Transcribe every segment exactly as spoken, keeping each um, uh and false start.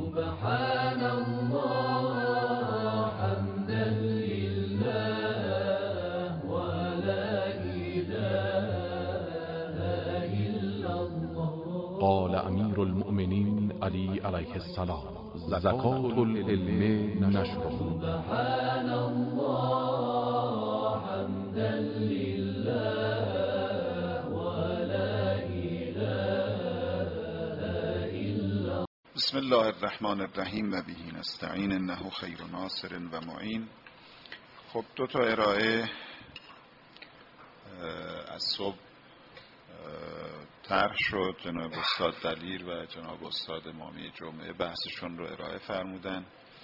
سبحان الله حمدا لله ولا إله إلا الله. قال امیر المؤمنین علی علیه السلام: زکات العلم نشره. سبحان الله حمدا لله ولا إله إلا. بسم الله الرحمن الرحیم و به نستعین انه خیر ناصر و معین. خب دو تا ارائه از صبح طرح شد. جناب استاد دلیر و جناب استاد امامی جمعه بحثشون رو ارائه فرمودن.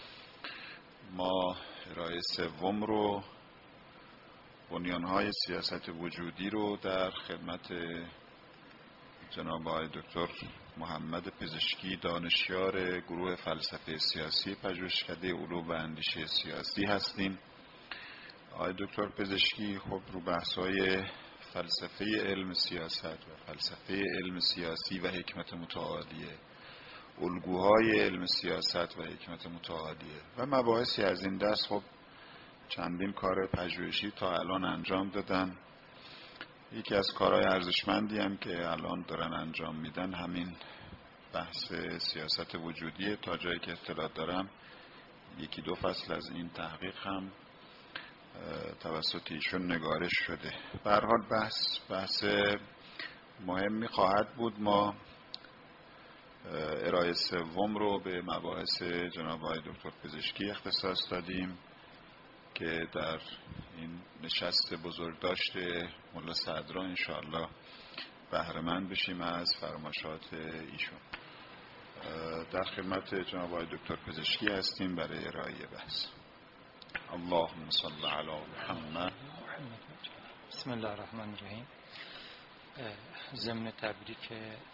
ما ارائه سوم رو، بنیانهای سیاست وجودی رو، در خدمت جناب آقای دکتر محمد پزشکی، دانشیار گروه فلسفه سیاسی پژوهشکده علوم و اندیشه سیاسی هستیم. آقای دکتر پزشکی خب رو بحث‌های فلسفه علم سیاست و فلسفه علم سیاسی و حکمت متعالیه، الگوهای علم سیاست و حکمت متعالیه و مباحثی از این دست خب چندین کار پژوهشی تا الان انجام دادن. یکی از کارهای ارزشمندی هم که الان دارن انجام میدن همین بحث سیاست وجودیه. تا جایی که اطلاع دارم یکی دو فصل از این تحقیق هم توسط ایشون نگارش شده. به هر حال بحث بحث مهمی خواهد بود. ما ارائه سوم رو به مباحث جناب آقای دکتر پزشکی اختصاص دادیم که در این نشست بزرگداشت ملا صدرا انشاءالله بهره مند بشیم از فرمایشات ایشون. در خدمت جناب آقای دکتر پزشکی هستیم برای ارائه بحث. اللهم صل علی محمد. بسم الله الرحمن الرحیم. ضمن تبریک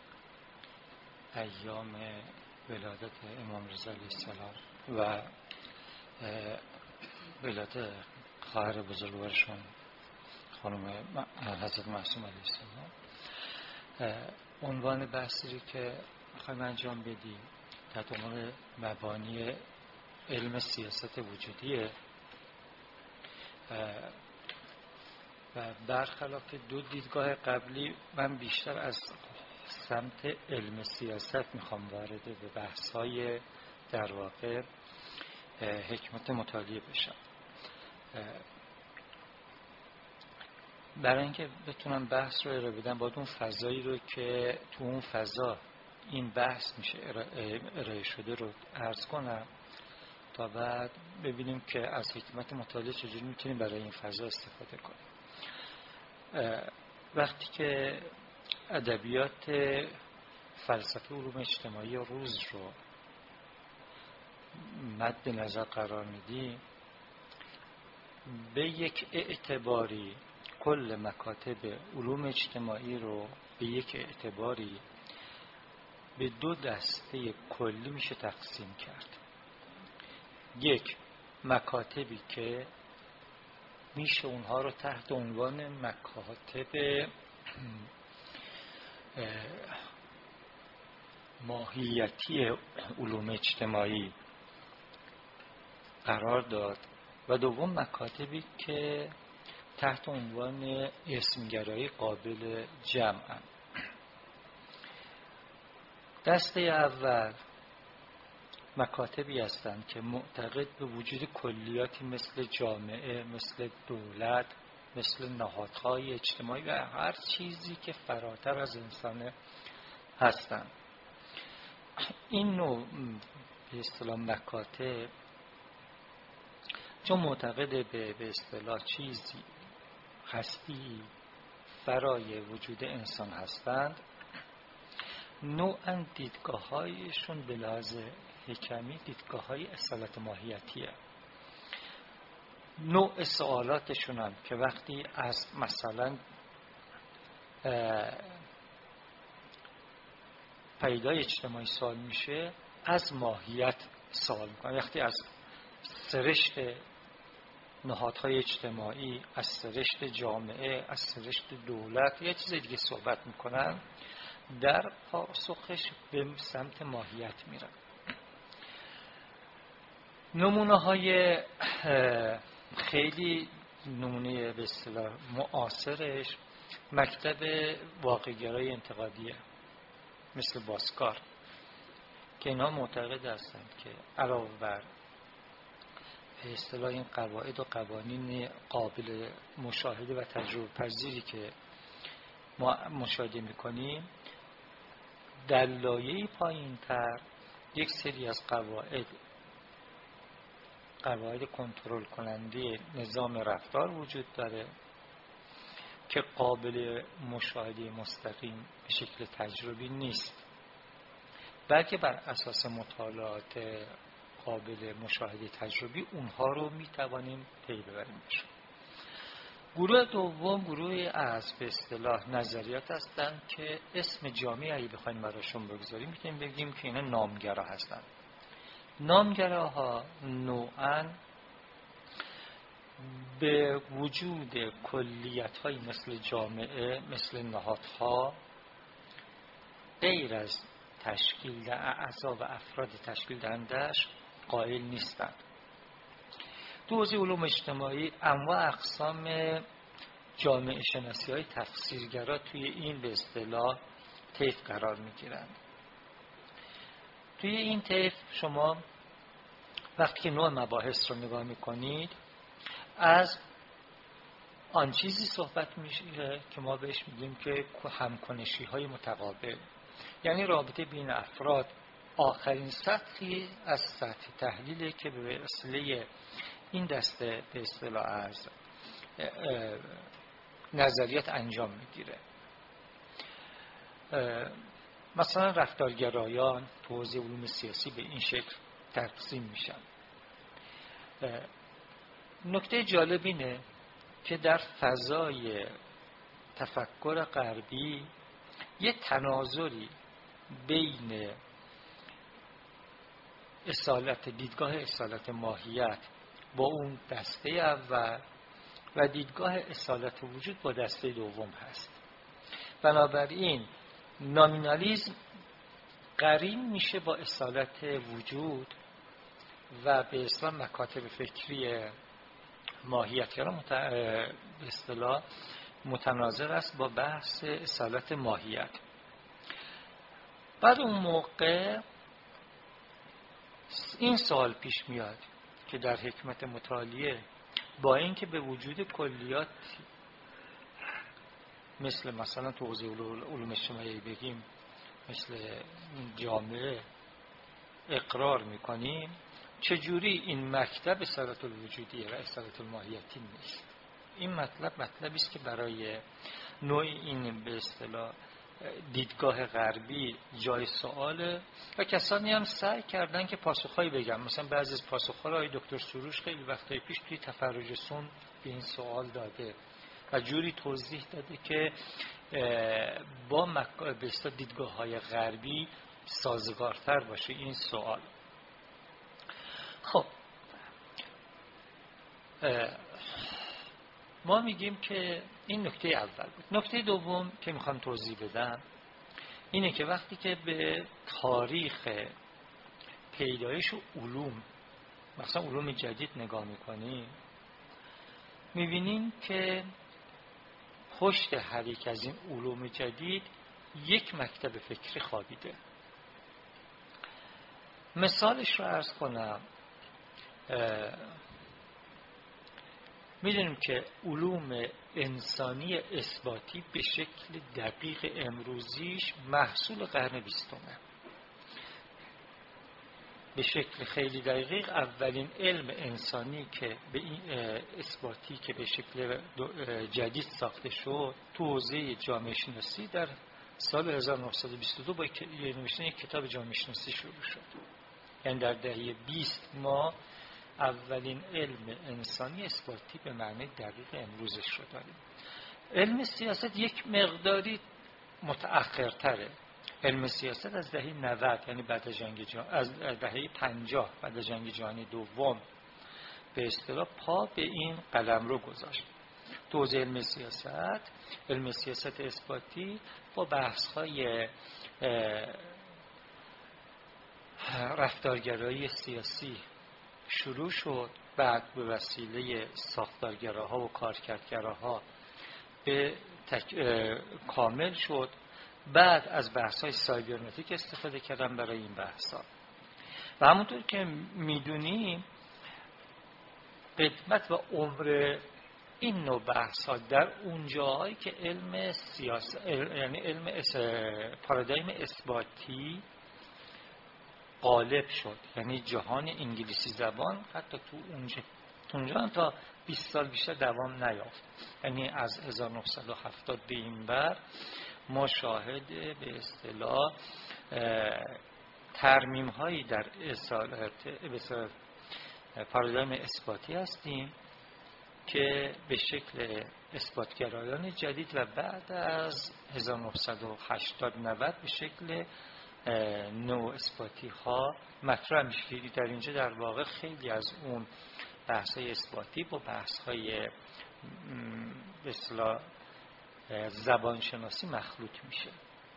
ایام ولادت امام رضا علیه السلام و ولادت خواهر بزرگوارشون خانم حضرت معصوم علیه السلام، عنوان بحثی که میخوایم انجام بدیم تحت عنوان مبانی علم سیاست وجودیه و برخلاف دو دیدگاه قبلی من بیشتر از سمت علم سیاست میخوام وارد به بحث‌های در واقع حکمت مطالعه بشم، برای اینکه بتونم بحث رو ارائه بدم باید اون فضایی رو که تو اون فضا این بحث میشه ارائه شده رو عرض کنم تا بعد ببینیم که از حکمت مطالعه چجوری میتونیم برای این فضا استفاده کنیم. وقتی که ادبیات فلسفه علوم اجتماعی روز رو مد نظر قرار میدیم، به یک اعتباری کل مکاتب علوم اجتماعی رو به یک اعتباری به دو دسته کلی میشه تقسیم کرد. یک، مکاتبی که میشه اونها رو تحت عنوان مکاتب ماهیتی علوم اجتماعی قرار داد و دوم مکاتبی که تحت عنوان اسمگرایی قابل جمع. دسته اول مکاتبی هستند که معتقد به وجود کلیاتی مثل جامعه، مثل دولت، مثل نهادهای اجتماعی و هر چیزی که فراتر از انسان هستند. این نوع به اصطلاح مکاتب چون معتقد به به اصطلاح چیزی هستی فرای وجود انسان هستند، نوعاً دیدگاه‌هایشون به لحاظ حکمی دیدگاه‌های اصالت ماهیتیه. نوع سوالاتشون هم که وقتی از مثلا پیدای اجتماعی سوال میشه از ماهیت سوال میکنن. وقتی از سرشت نهادهای اجتماعی، از سرشت جامعه، از سرشت دولت یا چیز دیگه صحبت میکنن، در پاسخش به سمت ماهیت میرن. نمونه های خیلی نمونه به اصطلاح معاصرش مکتب واقع‌گرای انتقادیه مثل باسکار که اینا معتقد هستند که علاوه بر به اصطلاح این قواعد و قوانین قابل مشاهده و تجربه پذیری که ما مشاهده میکنیم، در لایه‌ای پایین‌تر یک سری از قواعد قواعد کنترل کننده نظام رفتار وجود داره که قابل مشاهده مستقیم به شکل تجربی نیست، بلکه بر اساس مطالعات قابل مشاهده تجربی اونها رو میتوانیم پی ببریم بشون. گروه دوم گروه از به اصطلاح نظریات هستند که اسم جامعی اگه بخوایم براشون بگذاریم میتونیم بگیم که اینا نامگرا هستند. نامگراها نوعاً به وجود کلیت‌هایی مثل جامعه، مثل نهادها، غیر از تشکیل اعضا و افراد تشکیل دهندش قائل نیستند. تو حوزه علوم اجتماعی انواع اقسام جامعه شناسی های تفسیرگرا توی این به اصطلاح طیف قرار میگیرند. توی این طیف شما وقتی که نوع مباحث رو نگاه میکنید از آن چیزی صحبت میشه که ما بهش میگیم که همکنشی های متقابل، یعنی رابطه بین افراد آخرین سطحی از سطح تحلیلی که به وسیله این دسته به اصطلاح از نظریات انجام میگیره. مثلا رفتارگرایان تو حوزه علوم سیاسی به این شکل تقسیم میشن. نکته جالب اینه که در فضای تفکر غربی یه تناظری بین اصالت دیدگاه اصالت ماهیت با اون دسته اول و دیدگاه اصالت وجود با دسته دوم هست. بنابراین نامینالیزم قرین میشه با اصالت وجود و به اصطلاح مکاتب فکری ماهیتگرا به اصطلاح متناظر است با بحث اصالت ماهیت. بعد اون موقع این سوال پیش میاد که در حکمت مطالعه با اینکه به وجود کلیات مثل مثلا تو حوزه علوم اجتماعی بگیم مثل جامعه اقرار میکنیم، چجوری این مکتب اصالت الوجودیه و اصالت الماهیتی نیست؟ این مطلب مطلبی است که برای نوع این به اصطلاح دیدگاه غربی جای سواله و کسانی هم سعی کردن که پاسخهایی بگن. مثلا بعضی از پاسخها رو دکتر سروش خیلی وقتای پیش توی تفرج سون به این سوال داده و جوری توضیح داده که با به اصطلاح دیدگاه‌های غربی سازگارتر باشه این سوال. خب ما میگیم که این نکته اول بود. نکته دوم که میخوام توضیح بدم اینه که وقتی که به تاریخ پیدایش علوم مثلا علوم جدید نگاه میکنیم میبینیم که پشت هر یک از این علوم جدید یک مکتب فکری خوابیده. مثالش رو عرض کنم. میدونیم که علوم انسانی اثباتی به شکل دقیق امروزیش محصول قرن بیستمه. به شکل خیلی دقیق اولین علم انسانی که به این اثباتی که به شکل جدید ساخته شد تو حوزه جامعه شناسی در سال هزار و نهصد و بیست و دو با نوشتن یک کتاب جامعه شناسی شروع شد. یعنی در دهه بیست ما اولین علم انسانی اثباتی به معنی دقیق امروزش رو داریم. علم سیاست یک مقداری متأخرتره. علم سیاست از دهه نود یعنی بعد از جنگ جهانی از دهه پنجاه بعد از جنگ جهانی دوم به اصطلاح پا به این قلمرو گذاشت. تو حوزه علم سیاست، علم سیاست اثباتی با بحث‌های رفتارگرایی سیاسی شروع شد، بعد به وسیله ساختارگراها و کارکردگراها به تک... کامل شد. بعد از بحث‌های سایبرنتیک استفاده کردن برای این بحث‌ها و همونطور که میدونیم قدمت و عمر این نوع بحث‌ها در اون جاهایی که علم سیاست، یعنی علم اس... پارادایم اثباتی غالب شد، یعنی جهان انگلیسی زبان حتی تو اونجا اونجا تا بیست سال بیشتر دوام نیافت. یعنی از هزار و نهصد و هفتاد به این بر ما شاهد به اصطلاح ترمیم هایی در اصالت پارادایم اثباتی هستیم که به شکل اثباتگرایان جدید و بعد از هزار و نهصد و هشتاد نود به شکل نوع اثباتی ها مطرح میشه. در اینجا در واقع خیلی از اون بحث های اثباتی با بحث های به اصطلاح زبانشناسی مخلوط میشه.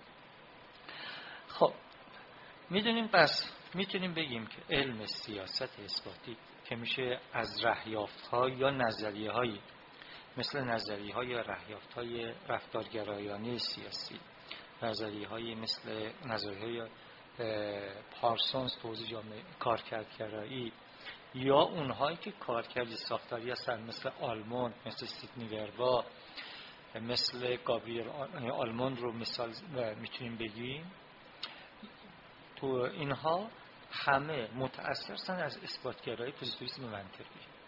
خب میدونیم پس میتونیم بگیم که علم سیاست اثباتی که میشه از رهیافت ها یا نظریه هایی مثل نظریه های یا رهیافت های رفتارگرایانه سیاسی، نظریه های مثل نظریه های پارسونز توزیع جامعه کارکردگرایی یا اونهایی که کارکردی ساختاری هستن مثل آلموند، مثل سیدنی وربا، مثل گابریل آلموند رو مثال میتونیم بگیم. تو اینها همه متأثر هستن از اثباتگرایی پوزیتیویسم منطقی.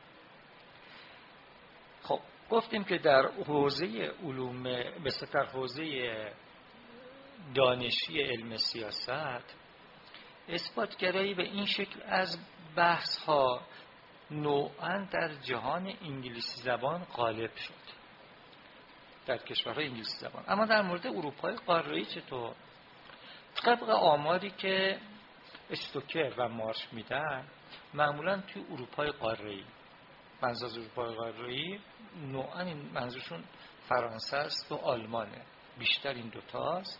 خب گفتیم که در حوزه علوم مثل در حوزه دانشی علم سیاست اثباتگرایی به این شکل از بحث ها نوعاً در جهان انگلیسی زبان غالب شد، در کشورهای انگلیسی زبان. اما در مورد اروپای قاره‌ای چطور؟ طبق آماری که استوکر و مارش میدن معمولاً توی اروپای قاره‌ای، منظور از اروپای قاره‌ای نوعاً این منظورشون فرانسه است و آلمانه، بیشتر این دوتاست.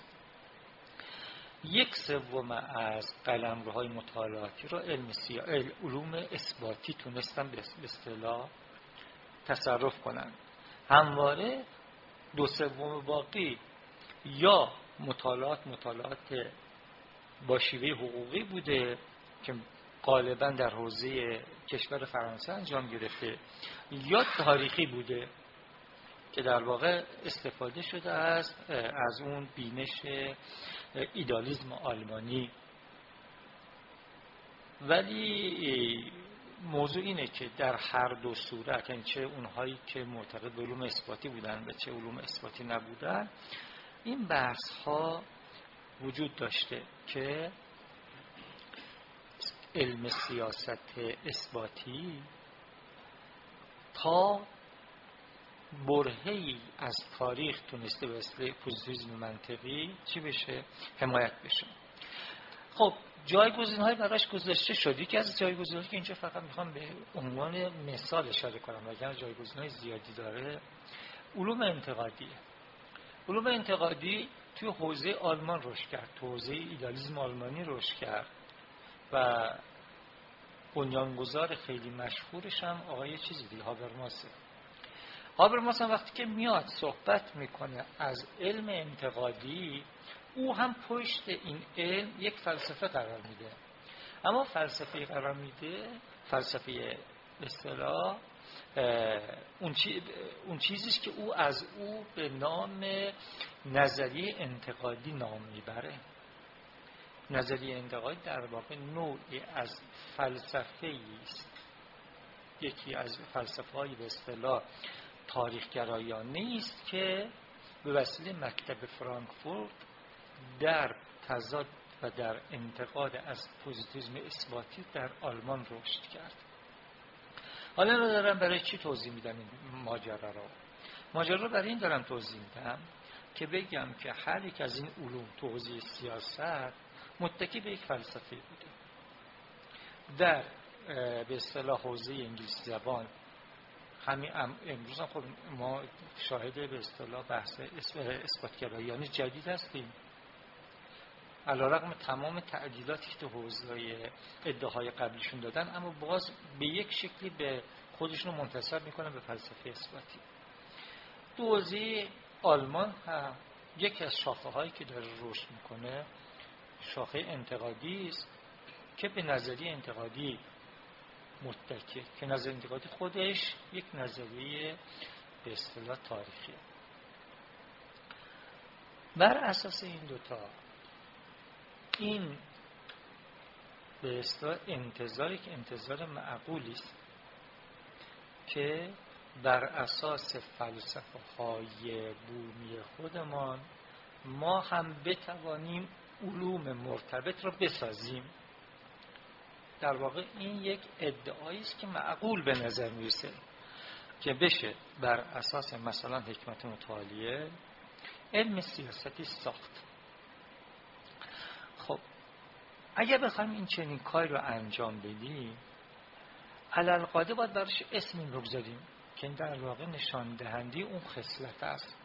یک سوم از قلمروهای مطالعاتی رو علم سیا... علوم اثباتی تونستن به اصطلاح تصرف کنن. همواره دو سوم باقی یا مطالعات مطالعات با شیوه حقوقی بوده که غالبا در حوزه کشور فرانسه انجام گرفته، یا تاریخی بوده که در واقع استفاده شده از از اون بینش ایدالیسم آلمانی. ولی موضوع اینه که در هر دو صورت، یعنی چه اونهایی که معتقد به علوم اثباتی بودن و چه علوم اثباتی نبودن، این بحث ها وجود داشته که علم سیاست اثباتی تا برهه‌ای از تاریخ تونسته به اصطلاح پوزیتیویسم منطقی چی بشه؟ حمایت بشه. خب جایگزین‌های براش گذاشته شد. یکی از جایگزین‌هایی که اینجا فقط میخوام به عنوان مثال اشاره کنم وگرنه جایگزین‌های زیادی داره، علوم انتقادیه. علوم انتقادی توی حوزه آلمان رشد کرد، توی حوزه ایدالیسم آلمانی رشد کرد و بنیانگذار خیلی مشهورش هم آقای چیزی دیگه هابرماسه. هابرماس هم وقتی که میاد صحبت میکنه از علم انتقادی، او هم پشت این علم یک فلسفه قرار میده. اما فلسفه قرار میده فلسفه به اصطلاح اون, چی، اون چیزیست که او از او به نام نظریه انتقادی نام میبره. نظریه انتقادی در واقع نوعی از فلسفه است، یکی از فلسفه های به اصطلاح تاریخ‌گرایانه است که به وسیله مکتب فرانکفورت در تضاد و در انتقاد از پوزیتیویسم اثباتی در آلمان رشد کرد. حالا رو دارم برای چی توضیح میدم این ماجرا رو؟ ماجرا رو برای این دارم توضیح میدم که بگم که هر یک از این علوم تو حوزه سیاست متکی به یک فلسفه بوده. در به اصطلاح حوزه انگلیسی زبان همین امروز هم خب ما شاهد به اصطلاح بحث اثباتگرایانه جدید هستیم. علیرغم تمام تعدیلاتی که تو حوزه ادعاهای قبلیشون دادن، اما باز به یک شکلی به خودشون منتسب میکنن به فلسفه اثباتی. تو حوزه آلمان هم یکی از شاخه هایی که داره رشد میکنه شاخه انتقادی است که به نظریه انتقادی متکی، که نظریه انتقادی خودش یک نظریه به اصطلاح تاریخیه. بر اساس این دوتا، این به اصطلاح انتظاری که انتظار معقولی است که بر اساس فلسفه های بومی خودمان ما هم بتوانیم علوم مرتبط را بسازیم. در واقع این یک ادعایی است که معقول به نظر میرسه که بشه بر اساس مثلا حکمت متعالیه علم سیاستی ساخت. خب اگر بخوایم این چنین کاری رو انجام بدیم، علالقاعده باید براش اسمی بگذاریم که این در واقع نشان دهنده اون خصلت است.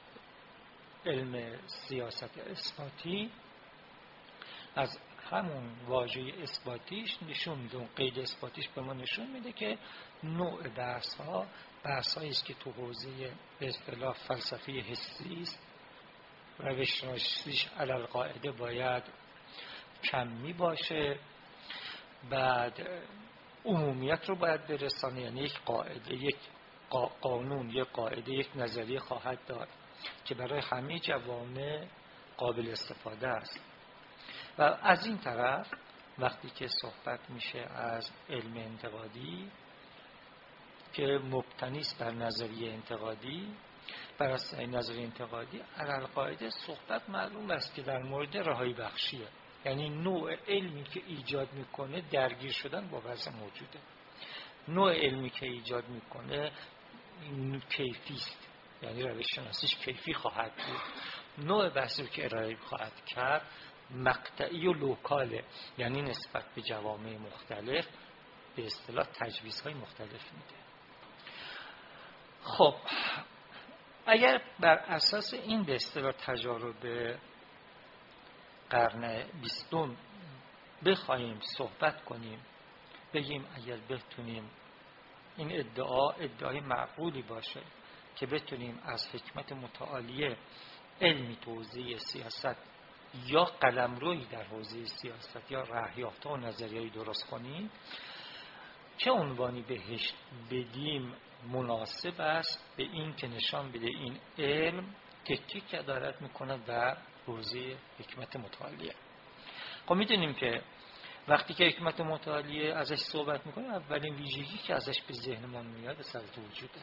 علم سیاست اثباتی از همون واژه اثباتیش نشون میده، اون قید اثباتیش به ما نشون میده که نوع بحث ها بحث هایی است که تو حوزه به اصطلاح فلسفه حسی است، روش شناسیش علالقاعده باید کمی باشه، بعد عمومیت رو باید برسانه، یعنی یک قاعده، یک قانون، یک قاعده، یک نظریه خواهد داد که برای همه جوامع قابل استفاده است. و از این طرف وقتی که صحبت میشه از علم انتقادی که مبتنی است بر نظریه انتقادی، بر اساس این نظریه انتقادی علالقاعده صحبت معلوم است که در مورد رهایی بخشیه، یعنی نوع علمی که ایجاد میکنه درگیر شدن با وضع موجوده. نوع علمی که ایجاد میکنه کیفی است، یعنی روش شناسیش کیفی خواهد بود. نوع بحثی که ارائه خواهد کرد مقطعی و لوکاله، یعنی نسبت به جوامع مختلف به اصطلاح تجویزهای مختلف میده. خب اگر بر اساس این به اصطلاح تجارب قرن بیستم بخوایم صحبت کنیم، بگیم اگر بتونیم این ادعا ادعای معقولی باشه که بتونیم از حکمت متعالیه علمی تو حوزه سیاست یا قلمرویی در حوزه سیاست یا رهیافته و نظریه‌ای درست کنیم، چه عنوانی بهش بدیم مناسب است به این که نشان بده این علم تکی که دارد میکنه در حوزه حکمت متعالیه. خب میدونیم که وقتی که حکمت متعالیه ازش صحبت میکنیم، اولین ویژگی که ازش به ذهنمون میاد اصالت وجوده.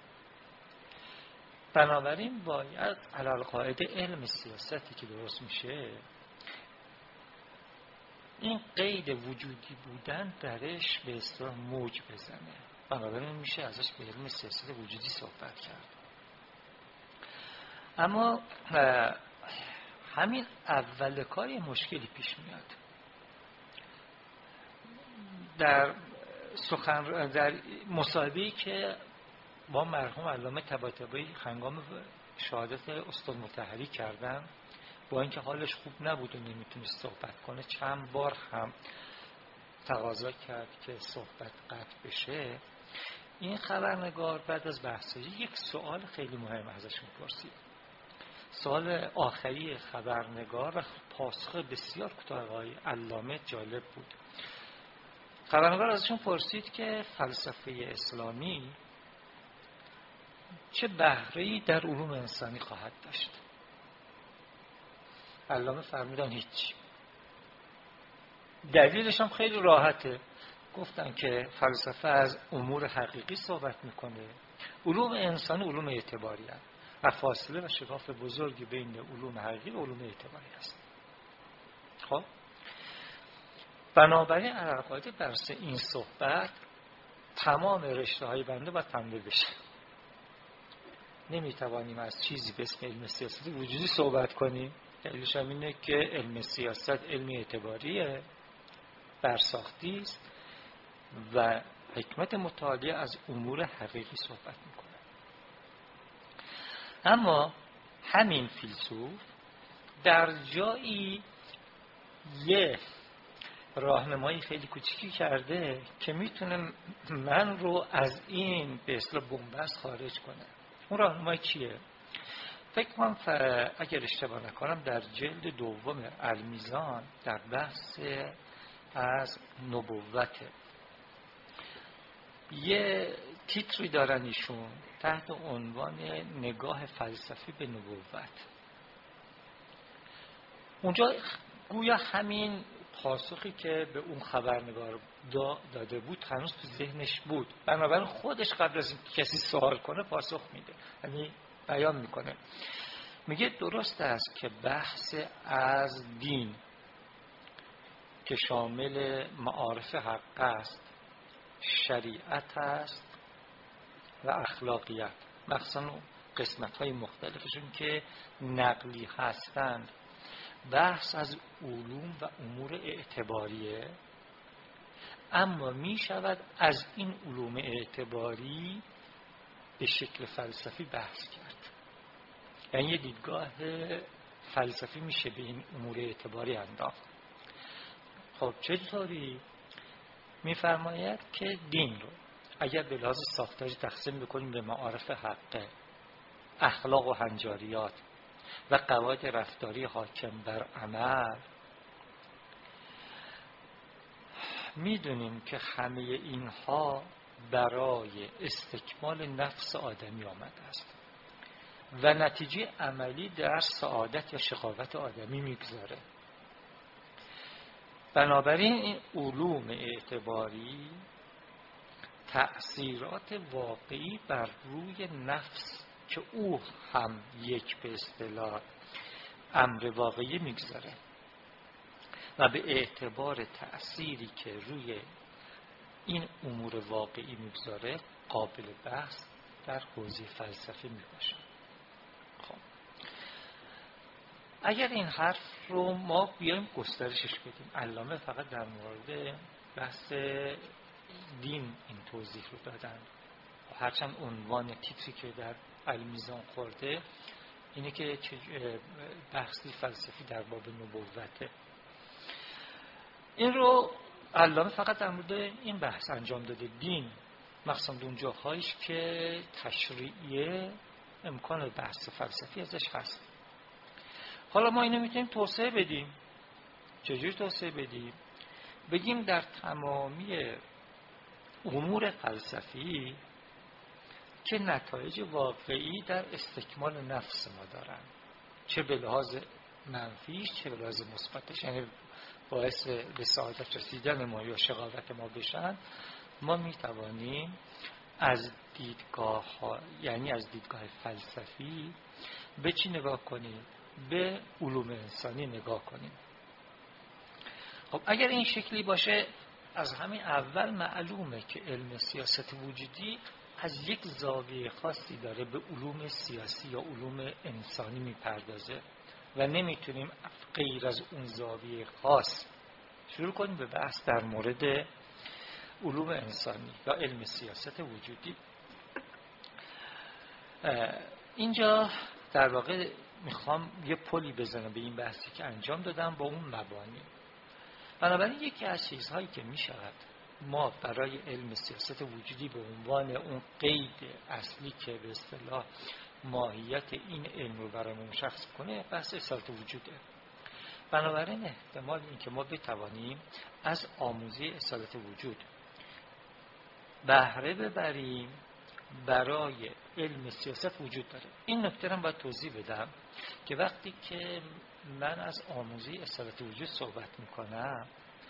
بنابراین باید علالقاعده علم سیاستی که درست میشه این قید وجودی بودن درش به اصطلاح موج بزنه. بنابراین میشه ازش به علم سیاست وجودی صحبت کرد. اما همین اول کاری مشکلی پیش میاد. در سخن در مصاحبه‌ای که با مرحوم علامه طباطبایی هنگام شهادت استاد مطهری کردن، با اینکه حالش خوب نبود و نمیتونست صحبت کنه، چند بار هم تقاضا کرد که صحبت قطع بشه، این خبرنگار بعد از بحثی یک سوال خیلی مهم ازشون پرسید. سوال آخری خبرنگار و پاسخ بسیار کوتاه آقای علامه جالب بود. خبرنگار ازشون پرسید که فلسفه اسلامی چه بهره‌ای در علوم انسانی خواهد داشت؟ علامه فرمودن هیچ. دلیلش هم خیلی راحته. گفتن که فلسفه از امور حقیقی صحبت میکنه، علوم انسانی علوم اعتباری هست و فاصله و شکاف بزرگی بین علوم حقیقی و علوم اعتباری است. خب بنابراین علالقاعده بر اساس این صحبت تمام رشته های بنده باید تمدید بشه. نمیتوانیم از چیزی به اسم علم سیاست وجودی صحبت کنیم. دلیلش هم اینه که علم سیاست علم اعتباریه، برساختی است و حکمت متعالیه از امور حقیقی صحبت میکنه. اما همین فیلسوف در جایی یه راهنمایی خیلی کوچیکی کرده که میتونه من رو از این به اصطلاح بنبست خارج کنه. اون راهنمایی چیه؟ فکر کنم اگر اشتباه نکنم در جلد دوم المیزان در بحث از نبوته یه تیتری دارن ایشون تحت عنوان نگاه فلسفی به نبوت. اونجا گویا همین پاسخی که به اون خبرنگار داده بود هنوز تو ذهنش بود، بنابراین خودش قبل از اینکه کسی سوال کنه پاسخ میده، یعنی بیان میکنه. میگه درست است که بحث از دین که شامل معارف حق است، شریعت است و اخلاقیات، مخصوصا قسمت های مختلفشون که نقلی هستند، بحث از علوم و امور اعتباریه، اما می شود از این علوم اعتباری به شکل فلسفی بحث کرد. یعنی یه دیدگاه فلسفی میشه به این امور اعتباری انداخت. خب چطوری؟ میفرماید که دین رو اگر به لحاظ ساختاری تقسیم بکنیم به معارف حقه، اخلاق و هنجاریات و قواعد رفتاری حاکم بر عمل، میدونیم که همه اینها برای استکمال نفس آدمی آمده است و نتیجه عملی در سعادت یا شقاوت آدمی میگذاره. بنابراین این علوم اعتباری تأثیرات واقعی بر روی نفس که او هم یک به اصطلاح امر واقعی میگذاره و به اعتبار تأثیری که روی این امور واقعی میگذاره قابل بحث در حوزه فلسفی میباشه. خب اگر این حرف رو ما بیایم گسترشش بدیم، علامه فقط در مورد بحث دین این توضیح رو دادن، هرچند عنوان تیتری که در المیزان خورده اینه که بحثی فلسفی در باب نبوته. این رو علامه فقط در مورد این بحث انجام داده، دین مخصوصا اون جاهایش که تشریعیه امکان بحث فلسفی ازش هست. حالا ما اینو میتونیم توسعه بدیم. چجور توسعه بدیم؟ بگیم در تمامی امور فلسفی که نتایج واقعی در استکمال نفس ما دارن، چه به لحاظ منفیش چه به لحاظ مثبتش، یعنی باعث به سعادت رسیدن ما یا شقاوت ما بشن، ما میتوانیم از دیدگاه ها، یعنی از دیدگاه فلسفی به چی نگاه کنیم؟ به علوم انسانی نگاه کنیم. خب اگر این شکلی باشه از همین اول معلومه که علم سیاست وجودی از یک زاویه خاصی داره به علوم سیاسی یا علوم انسانی میپردازه و نمیتونیم غیر از اون زاویه خاص شروع کنیم به بحث در مورد علوم انسانی یا علم سیاست وجودی. اینجا در واقع میخوام یه پلی بزنم به این بحثی که انجام دادم با اون مبانی. بنابراین یکی از چیزهایی که میشود ما برای علم سیاست وجودی به عنوان اون قید اصلی که به اصطلاح ماهیت این علم رو برای مشخص کنه بحث اصالت وجوده. بنابراین احتمال این که ما بتوانیم از آموزه اصالت وجود بهره ببریم برای علم سیاست وجود داره. این نکته رو باید توضیح بدم که وقتی که من از آموزه اصالت وجود صحبت میکنم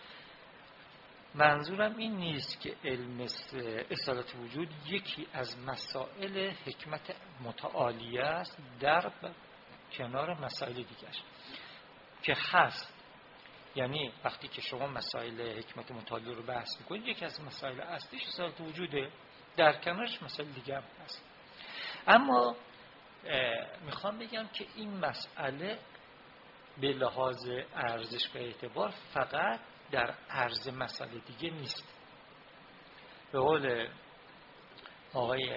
منظورم این نیست که علم اصالت وجود یکی از مسائل حکمت متعالیه است در کنار مسائل دیگرش که هست. یعنی وقتی که شما مسائل حکمت متعالی رو بحث میکنید یکی از مسائل اصلیش اصالت وجوده، در کنارش مسائل دیگه هم هست. اما میخوام بگم که این مسئله به لحاظ ارزش و اعتبار فقط در عرض مسئله دیگه نیست. به قول آقای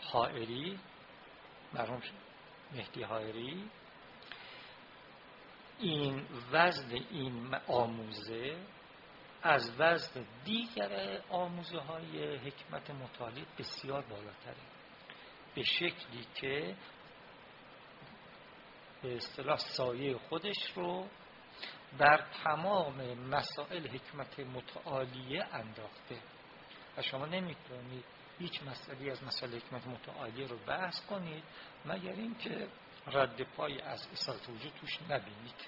حائری، مرحوم مهدی حائری، این وزن این آموزه از وزن دیگر آموزه های حکمت مطالعه بسیار بالاتره، به شکلی که به اصطلاح سایه خودش رو بر تمام مسائل حکمت متعالیه انداخته و شما نمیتونید هیچ مسئله از مسائل حکمت متعالیه رو بحث کنید مگر اینکه رد پای از اصالت وجود توش نبینید.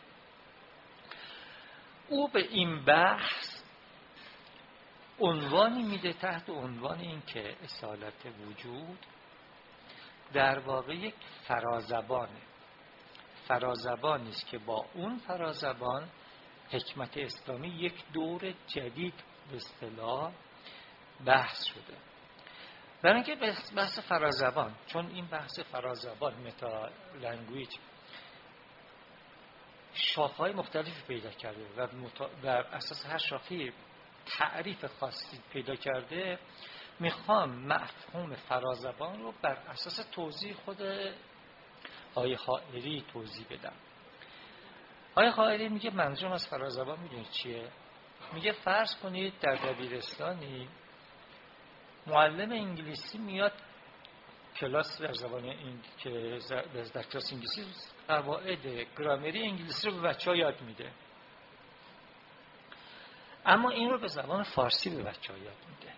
او به این بحث عنوانی میده تحت عنوان این که اصالت وجود در واقع یک فرازبانه، فرازبانی است که با اون فرازبان حکمت اسلامی یک دور جدید به اصطلاح بحث شده. برای اینکه بحث فرازبان، چون این بحث فرازبان متا لنگویج شاخه‌های مختلفی پیدا کرده و بر اساس هر شاخه‌ای تعریف خاصی پیدا کرده، میخوام مفهوم فرازبان رو بر اساس توضیح خود آقای خائری توضیح بدم. آقای خائری میگه منظورم از فرازبان میدونید چیه؟ میگه فرض کنید در دبیرستانی معلم انگلیسی میاد کلاس در زبان این که در کلاس انگلیسی قواعد گرامری انگلیسی رو به بچه‌ها یاد میده، اما این رو به زبان فارسی به بچه‌ها یاد میده.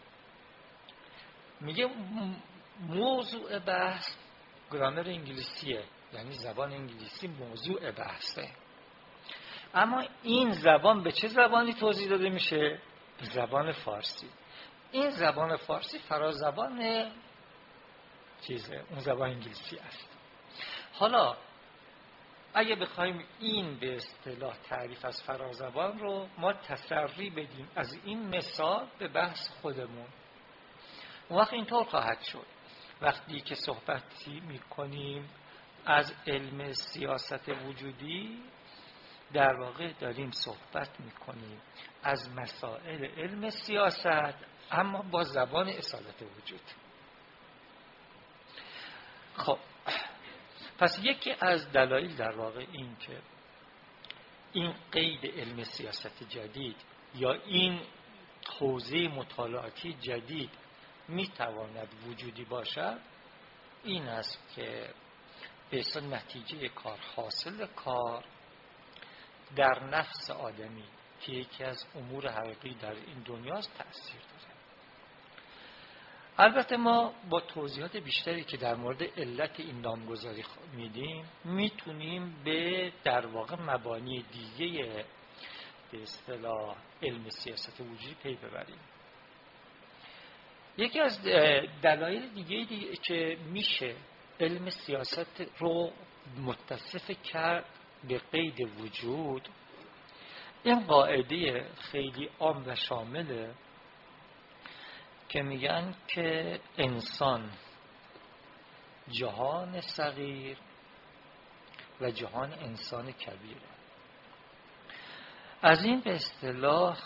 میگه موضوع بحث گرامر انگلیسیه، یعنی زبان انگلیسی موضوع بحثه، اما این زبان به چه زبانی توضیح داده میشه؟ به زبان فارسی. این زبان فارسی فرازبان چیزه، اون زبان انگلیسی است. حالا اگه بخوایم این به اصطلاح تعریف از فرازبان رو ما تسری بدیم از این مثال به بحث خودمون، اون وقت اینطور خواهد شد وقتی که صحبتی میکنیم از علم سیاست وجودی، در واقع داریم صحبت میکنیم از مسائل علم سیاست اما با زبان اصالت وجود. خب پس یکی از دلایل در واقع این که این قید علم سیاست جدید یا این حوزه مطالعاتی جدید میتواند وجودی باشد این است که به اصطلاح نتیجه کار، حاصل کار در نفس آدمی که یکی از امور حقیقی در این دنیاست تأثیر داره. البته ما با توضیحات بیشتری که در مورد علت این نامگذاری میدیم میتونیم به در واقع مبانی دیگه به اصطلاح علم سیاست وجودی پی ببریم. یکی از دلایل دیگه, دیگه که میشه علم سیاست رو متصف کرد به قید وجود، این قاعده خیلی عام و شامله که میگن که انسان جهان صغیر و جهان انسان کبیره. از این به اصطلاح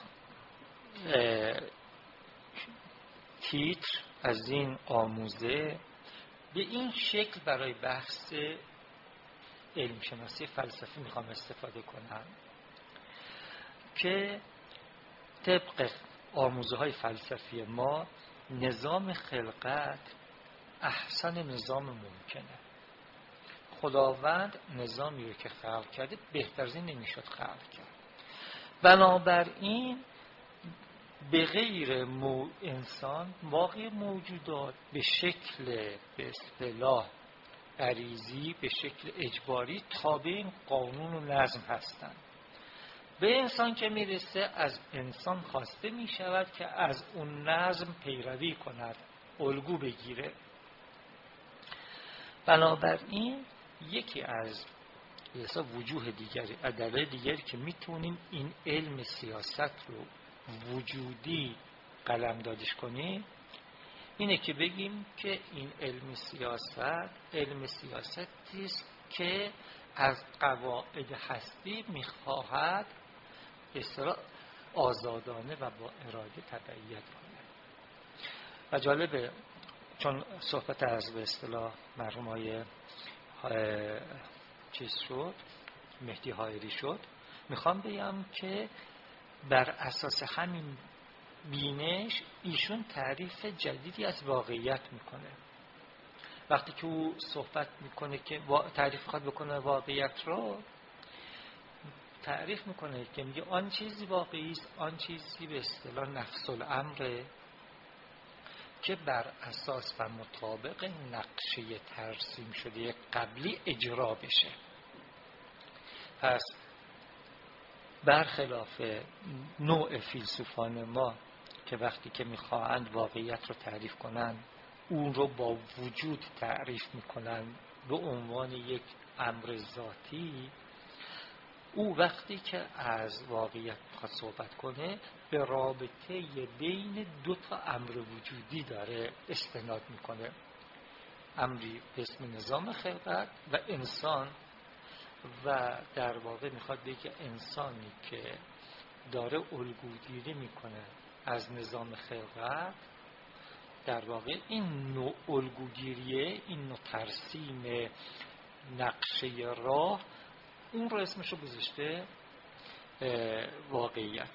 تیتر از این آموزه به این شکل برای بحث علم شناسی فلسفی میخوام استفاده کنم که طبق آموزه های فلسفی ما نظام خلقت احسن نظام ممکنه. خداوند نظامی رو که خلق کرده بهتر از این نمیشد خلق کرد. بنابراین به غیر مو انسان باقی موجودات به شکل به اصطلاح غریزی، به شکل اجباری تابع این قانون و نظم هستند. به انسان که میرسه از انسان خواسته میشود که از اون نظم پیروی کند، الگو بگیره. بنابراین یکی از وجوه دیگری، دلایل دیگری که میتونیم این علم سیاست رو وجودی قلمدادش کنیم اینه که بگیم که این علم سیاست علم سیاستی است که از قواعد هستی میخواهد به اصطلاح آزادانه و با اراده تبعیت کنه. و جالبه چون صحبت از به اصطلاح مرحوم های چیز شد، مهدی حائری شد، میخوام بگم که بر اساس همین بینش ایشون تعریف جدیدی از واقعیت میکنه. وقتی که او صحبت میکنه که تعریف خواهد بکنه واقعیت رو، تعریف میکنه که میگه آن چیزی واقعی است، آن چیزی به اصطلاح نفس الامر که بر اساس و مطابق نقشه ترسیم شده قبلی اجرا بشه. پس برخلاف نوع فیلسوفان ما که وقتی که میخواهند واقعیت رو تعریف کنن اون رو با وجود تعریف میکنن به عنوان یک امر ذاتی، او وقتی که از واقعیت میخواد صحبت کنه به رابطه بین دو تا امر وجودی داره استناد میکنه، امری به اسم نظام خلقت و انسان. و در واقع میخواد بگه انسانی که داره الگوگیری میکنه از نظام خلقت، در واقع این نوع الگوگیریه، این نوع ترسیم نقشه راه، اون رو اسمشو گذاشته واقعیت.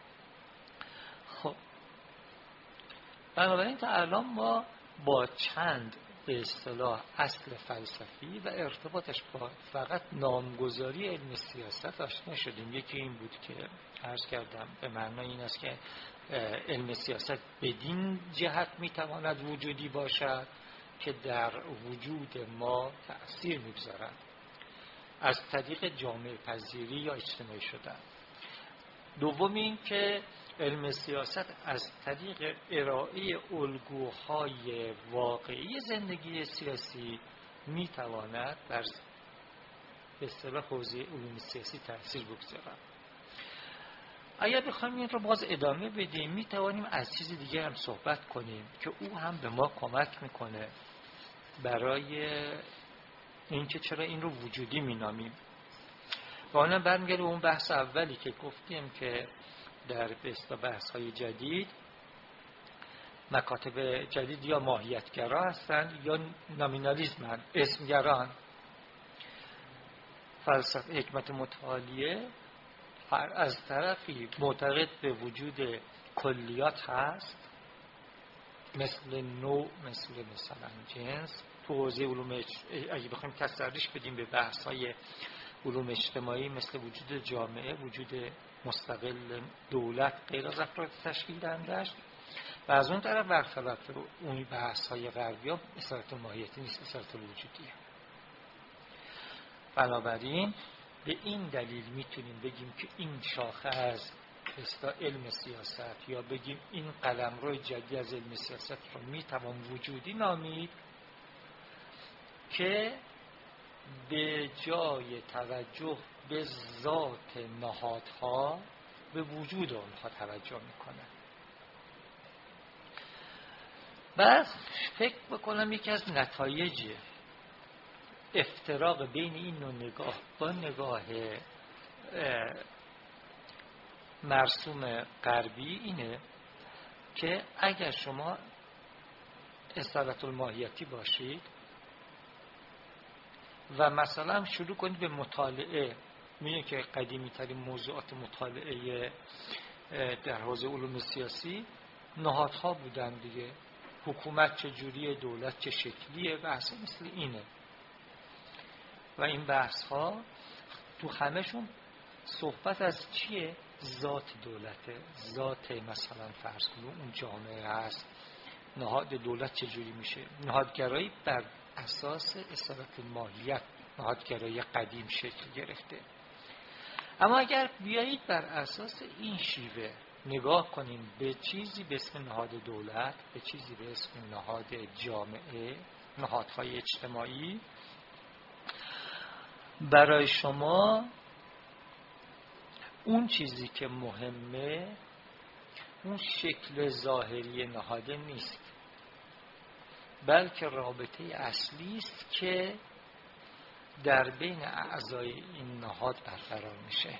خب بنابراین تا الان ما با چند به اصطلاح اصل فلسفی و ارتباطش با فقط نامگذاری علم سیاست آشنا شدیم. یکی این بود که عرض کردم به معنای این است که علم سیاست بدین جهت میتواند وجودی باشد که در وجود ما تأثیر میگذارد از طریق جامعه پذیری یا اجتماعی شدن. دوم این که علم سیاست از طریق ارائه الگوهای واقعی زندگی سیاسی میتواند بر به اصطلاح حوزه علوم سیاسی تأثیر بگذارد. اگر بخوایم این رو باز ادامه بدیم میتوانیم از چیز دیگه هم صحبت کنیم که او هم به ما کمک میکنه برای اینکه چرا این رو وجودی مینامیم. و اونم برمیگرده اون بحث اولی که گفتیم که در بحث های جدید مکاتب جدید یا ماهیتگرا هستند یا نامینالیسم، اسمگران. فلسفه حکمت متعالیه از طرفی معتقد به وجود کلیات هست، مثل نوع، مثل مثلا جنس. تو حوزه علوم اگه بخوایم تسریش بدیم به بحث های علوم اجتماعی مثل وجود جامعه، وجود مستقل دولت، غیر از افراد تشکیل دهندش. و از اون طرف برخلاف اون بحث های غربی ها اصالت ماهیتی نیست، اصالت وجودیه. بنابراین به این دلیل میتونیم بگیم که این شاخه از علم سیاست یا بگیم این قلمرو جدید از علم سیاست رو میتوان وجودی نامید که به جای توجه به ذات نهادها به وجود اونها توجه میکنه. بس فکر بکنم یکی از نتایج افتراق بین این نوع نگاه با نگاه مرسوم غربی اینه که اگر شما اصالت الماهیتی باشید و مثلا شروع کنید به مطالعه، میگه که قدیمی ترین موضوعات مطالعه در حوزه علوم سیاسی نهادها بودن دیگه، حکومت چجوریه، دولت چه شکلیه، بحث مثل اینه. و این بحث ها تو همهشون صحبت از چیه؟ ذات دولته، ذات مثلا فرض کنیم اون جامعه هست، نهاد دولت چجوری میشه. نهادگرایی بر اساس اصالت ماهیت، نهادگرایی قدیم شکل گرفته. اما اگر بیایید بر اساس این شیوه نگاه کنیم به چیزی به اسم نهاد دولت، به چیزی به اسم نهاد جامعه، نهادهای اجتماعی، برای شما اون چیزی که مهمه اون شکل ظاهری نهاد نیست، بلکه رابطه اصلی است که در بین اعضای این نهاد برقرار میشه.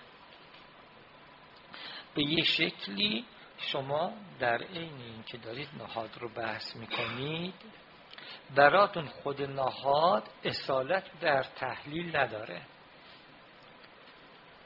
به یه شکلی شما در عین این که دارید نهاد رو بحث میکنید، براتون خود نهاد اصالت در تحلیل نداره.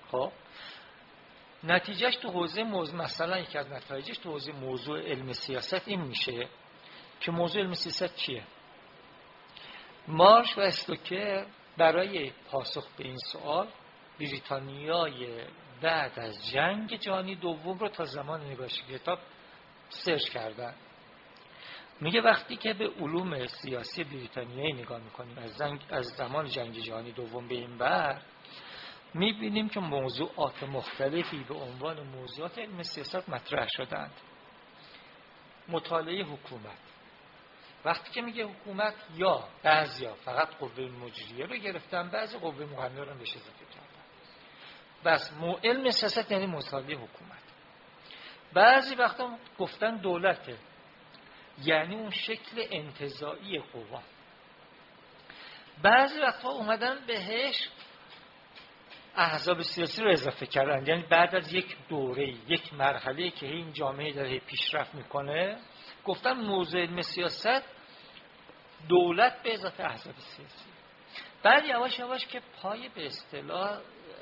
خب نتیجهش تو حوزه موضوع، مثلا یکی از نتایجش تو حوزه موضوع علم سیاست این میشه که موضوع علم سیاست چیه؟ مارش و استوکر برای پاسخ به این سوال بریتانیای بعد از جنگ جهانی دوم رو تا زمان نگارش کتاب سرچ کردن. میگه وقتی که به علوم سیاسی بریتانیایی نگاه میکنیم از, از زمان جنگ جهانی دوم به این بر، میبینیم که موضوعات مختلفی به عنوان موضوعات علم سیاست مطرح شدند. مطالعه حکومت، وقتی که میگه حکومت یا بعضیا فقط قوه مجریه رو گرفتن، بعضی قوه مقننه رو بهش اضافه کردن. بس علم سیاست یعنی مطالعه حکومت. بعضی وقتا گفتن دولته، یعنی اون شکل انتزاعی قوا. بعضی وقتا اومدن بهش احزاب سیاسی رو اضافه کردن، یعنی بعد از یک دوره، یک مرحله که این جامعه داره پیشرفت میکنه، گفتن موضوع علم سیاست دولت به اضافه احزاب سیاسی. بعد یواش یواش که پای به اصطلاح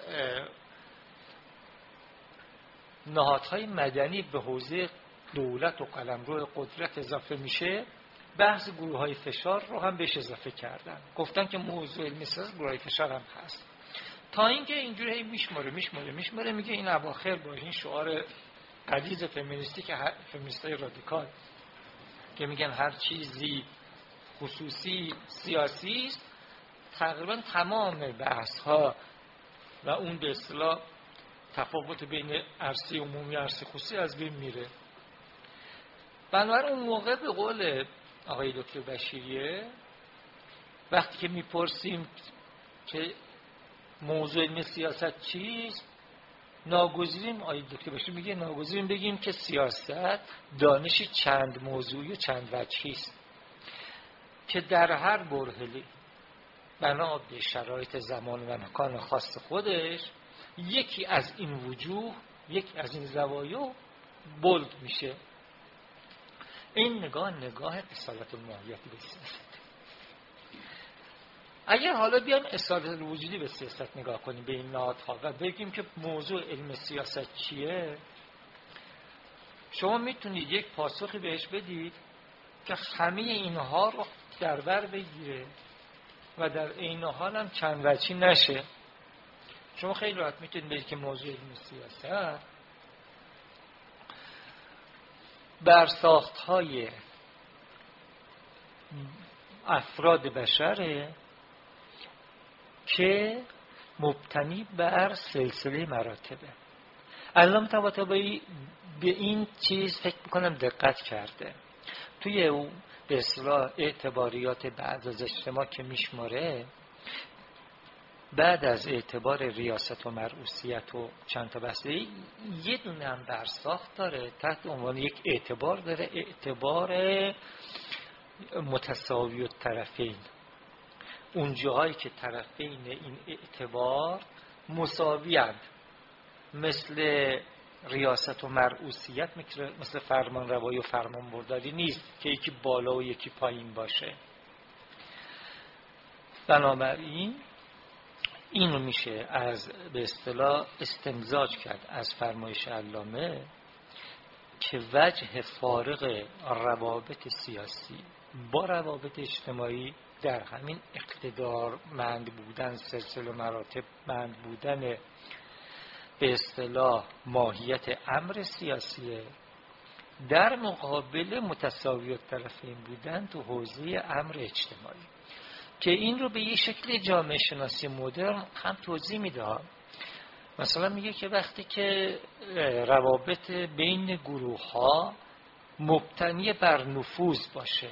نهادهای مدنی به حوزه دولت و قلمرو قدرت اضافه میشه، بحث گروه های فشار رو هم بهش اضافه کردن. گفتن که موضوع علم سیاست گروه های فشار هم هست. تا اینکه اینجوری هی میشماره میشماره میشماره میگه این اواخر با این شعار غلیظ فمینیستی که فمینیستای رادیکال که میگن هر چیزی خصوصی سیاسی است، تقریبا تمام بحث ها و اون به اصطلاح تفاوت بین عرصه عمومی و عرصه خصوصی از بین میره. بنابراین اون موقع به قول آقای دکتر بشیریه وقتی که میپرسیم که موضوع علم سیاست چیست، ناگزیریم، آقای دکتر بشیر میگه ناگزیریم بگیم که سیاست دانشی چند موضوعی و چند وجهی است که در هر برهه‌ای بنا به شرایط زمان و مکان خاص خودش یکی از این وجوه، یکی از این زوایا بولد میشه. این نگاه نگاه اصالت الماهیتی به سیاست. اگر حالا بیایم اصالت الوجودی به سیاست نگاه کنیم، به این نهادها و بگیم که موضوع علم سیاست چیه، شما میتونید یک پاسخی بهش بدید که همه اینها رو در بر بگیره و در عین حال هم چند وجهی نشه. شما خیلی راحت میتونید بگید که موضوع علم سیاست بر ساختهای افراد بشره که مبتنی بر سلسله مراتبه. علامه طباطبایی به این چیز فکر میکنم دقت کرده. توی اون به اصطلاح اعتباریات بعد از اجتماع که میشماره، بعد از اعتبار ریاست و مرئوسیت و چند تا بحثی، یه دونه هم برساخت داره تحت عنوان یک اعتبار داره، اعتبار متساوی الطرفین. اون جاهایی که طرفین این اعتبار مساوی هستند، مثل ریاست و مرئوسیت، مثل فرمان روایی و فرمان برداری نیست که یکی بالا و یکی پایین باشه. بنابراین اینو میشه از به اصطلاح استمزاج کرد از فرمایش علامه که وجه فارق روابط سیاسی با روابط اجتماعی در همین اقتدارمند بودن، سلسله مراتب مند بودن به اصطلاح ماهیت امر سیاسیه، در مقابل متساوی الطرفین بودن تو حوزه امر اجتماعی، که این رو به یه شکل جامعه شناسی مدرن هم توضیح میده. مثلا میگه که وقتی که روابط بین گروه ها مبتنی بر نفوذ باشه،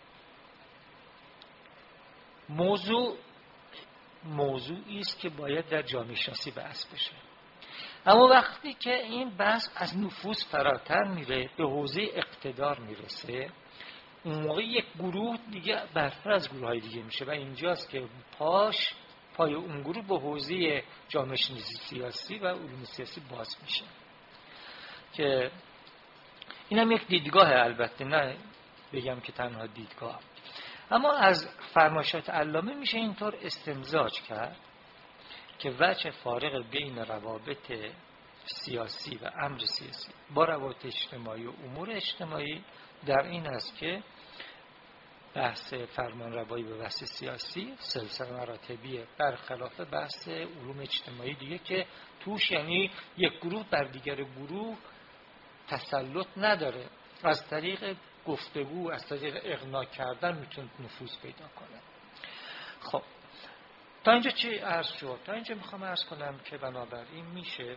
موضوع موضوعی است که باید در جامعه شناسی بحث بشه. اما وقتی که این بحث از نفوذ فراتر میره، به حوزه اقتدار میرسه، اون موقع یک گروه دیگه برتر از گروه های دیگه میشه و اینجاست که پاش پای اون گروه به حوزه جامعه شناسی سیاسی و علوم سیاسی باز میشه. که این هم یک دیدگاه، البته نه بگم که تنها دیدگاه، اما از فرمایشات علامه میشه اینطور استمزاج کرد که وجه فارق بین روابط سیاسی و امر سیاسی با روابط اجتماعی و امور اجتماعی در این است که بحث فرمانروایی به بحث سیاسی سلسله مراتبیه، برخلاف بحث علوم اجتماعی دیگه که توش یعنی یک گروه بر دیگر گروه تسلط نداره، از طریق گفتگو، از طریق اقناع کردن میتونه نفوذ پیدا کنه. خب تا اینجا چی عرض شد؟ تا اینجا میخوام عرض کنم که بنابراین میشه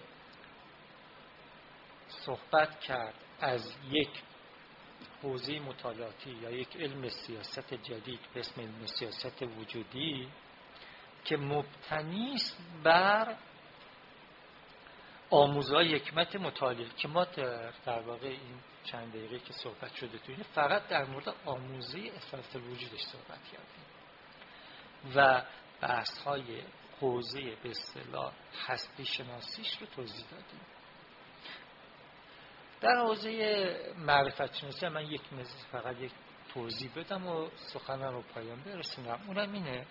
صحبت کرد از یک حوزه مطالعاتی یا یک علم سیاست جدید به اسم علم سیاست وجودی که مبتنی است بر آموزهای حکمت مطالعه که ما در واقع این چند دقیقه که صحبت شده تو این فقط در مورد آموزه اثبات وجودش صحبت کردیم و بحث‌های حوزه به اصطلاح هستی شناسیش رو توضیح دادیم. در حوزه معرفت شناسی من یک مزید فقط یک توضیح بدم و سخنم رو پایان برسونم. اونم اینه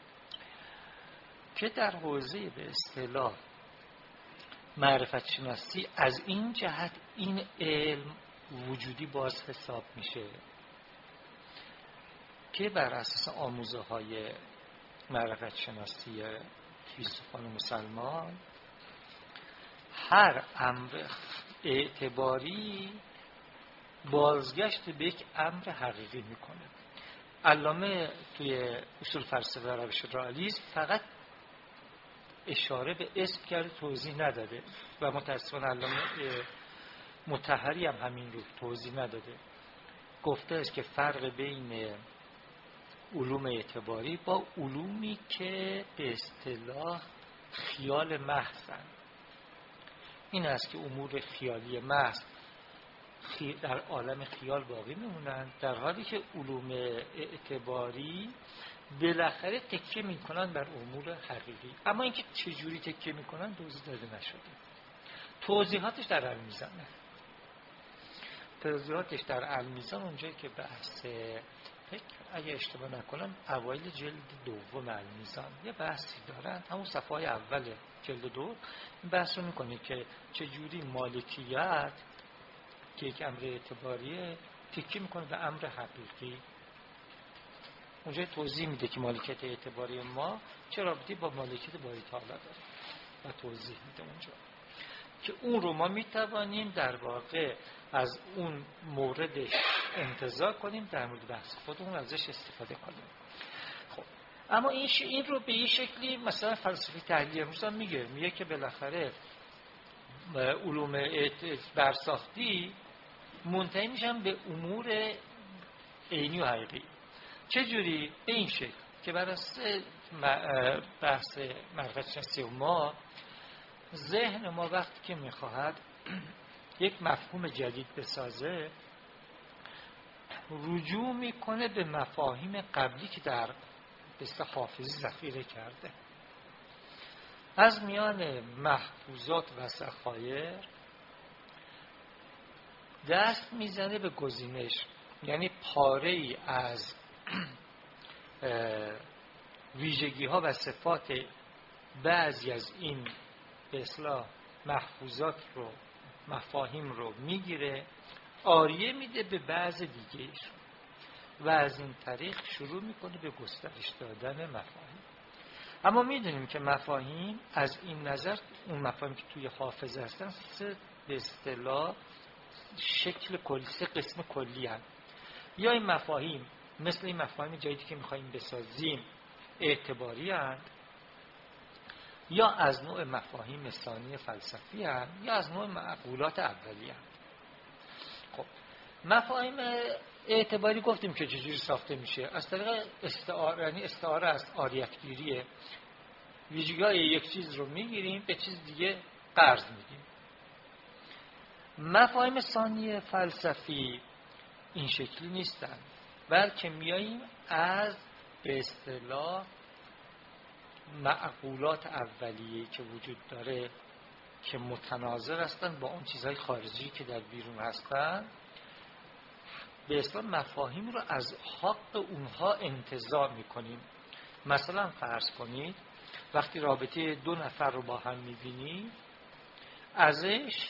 که در حوزه به اصطلاح معرفت شناسی از این جهت این علم وجودی باز حساب میشه که بر اساس آموزه های معرفت شناسی فیلسوفان مسلمان هر امر اعتباری بازگشت به یک امر حقیقی میکنه. علامه توی اصول فلسفه و روش رئالیسم فقط اشاره به اسم کرده، توضیح نداده و متاسفانه علامه مطهری هم همین رو توضیح نداده. گفته است که فرق بین علوم اعتباری با علومی که به اصطلاح خیال محضن این است که امور خیالی محض در عالم خیال باقی میمونند، در حالی که علوم اعتباری بالاخره تکیه میکنن بر امور حقیقی. اما اینکه چجوری تکیه میکنن توضیح داده نشده. توضیحاتش در المیزانه. توضیحاتش در المیزان اونجایی که بحث فکر اگه اشتباه نکنم اوایل جلد دوم المیزان یه بحثی دارن، همون صفحه اول جلد دو این بحث رو میکنه که چجوری مالکیت که یک امر اعتباریه تکیه میکنه به امر حقیقی. اونجا توضیح میده که مالکیت اعتباری ما چه رابطه‌ای با مالکیت باری تعالی داره و توضیح میده اونجا که اون رو ما میتوانیم در واقع از اون موردش انتزاع کنیم، در مورد بحث خودمون ازش استفاده کنیم. خب اما این ش... این رو به این شکلی مثلا فلسفه تحلیل امروز هم میگه میگه که بالاخره علوم برساختی منتهی میشن به امور عینی و حقیقی. چجوری؟ به این شکل که بر اساس بحث معرفت شناسی ما ذهن ما وقتی که میخواهد یک مفهوم جدید بسازه رجوع میکنه به مفاهیم قبلی که در بسته حافظی ذخیره کرده. از میان محفوظات و ذخایر دست میزنه به گزینش، یعنی پاره ای از ویژگی ها و صفات بعضی از این به اصطلاح محفوظات رو مفاهیم رو میگیره آریه میده به بعض دیگه‌اش و از این طریق شروع میکنه به گسترش دادن مفاهیم. اما میدونیم که مفاهیم از این نظر اون مفاهیمی که توی حافظه هستن سه به اصطلاح شکل کلی، سه قسم کلی هستند. یا این مفاهیم مثل این مفاهیم جدیدی که میخواییم بسازیم اعتباری هستند، یا از نوع مفاهیم ثانی فلسفی هستند، یا از نوع معقولات اولیه هستند. خب مفاهیم اعتباری گفتیم که چجوری ساخته میشه، از طریق استعاره، یعنی استعاره از عاریتگیریه. ویژگی‌های یک چیز رو میگیریم به چیز دیگه قرض میدیم. مفاهیم ثانی فلسفی این شکلی نیستن، بلکه میاییم از به اصطلاح معقولات اولیه‌ای که وجود داره که متناظر هستن با اون چیزهای خارجی که در بیرون هستن، به اصطلاح مفاهیم رو از حق اونها انتزاع میکنیم. مثلا فرض کنید وقتی رابطه دو نفر رو با هم میبینی ازش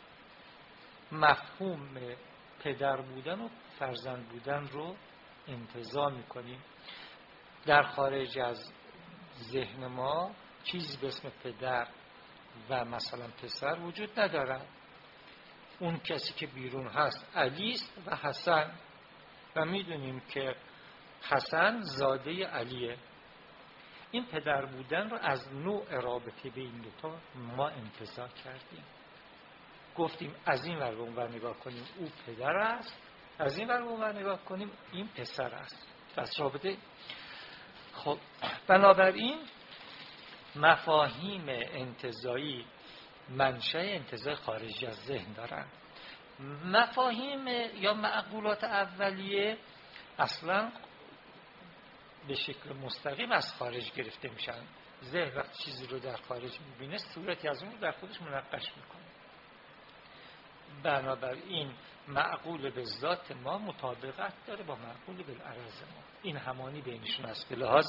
مفهوم پدر بودن و فرزند بودن رو انتزاع میکنیم. در خارج از ذهن ما چیزی به اسم پدر و مثلا پسر وجود ندارد. اون کسی که بیرون هست علی است و حسن و میدونیم که حسن زاده علیه. این پدر بودن رو از نوع رابطه به این دوتا ما انتزاع کردیم. گفتیم از این ور به اون ور نگاه کنیم او پدر است، از این ور به اون ور نگاه کنیم این پسر است. پس رابطه. خب بنابراین مفاهیم انتزاعی منشأ انتزاع خارجی از ذهن دارن. مفاهیم یا معقولات اولیه اصلا به شکل مستقیم از خارج گرفته میشن. ذهن وقتی چیزی رو در خارج میبینه صورتی از اون رو در خودش منقش میکنه. بنابراین معقول به ذات ما مطابقت داره با معقول بالعرض ما. این همانی بینشون است به لحاظ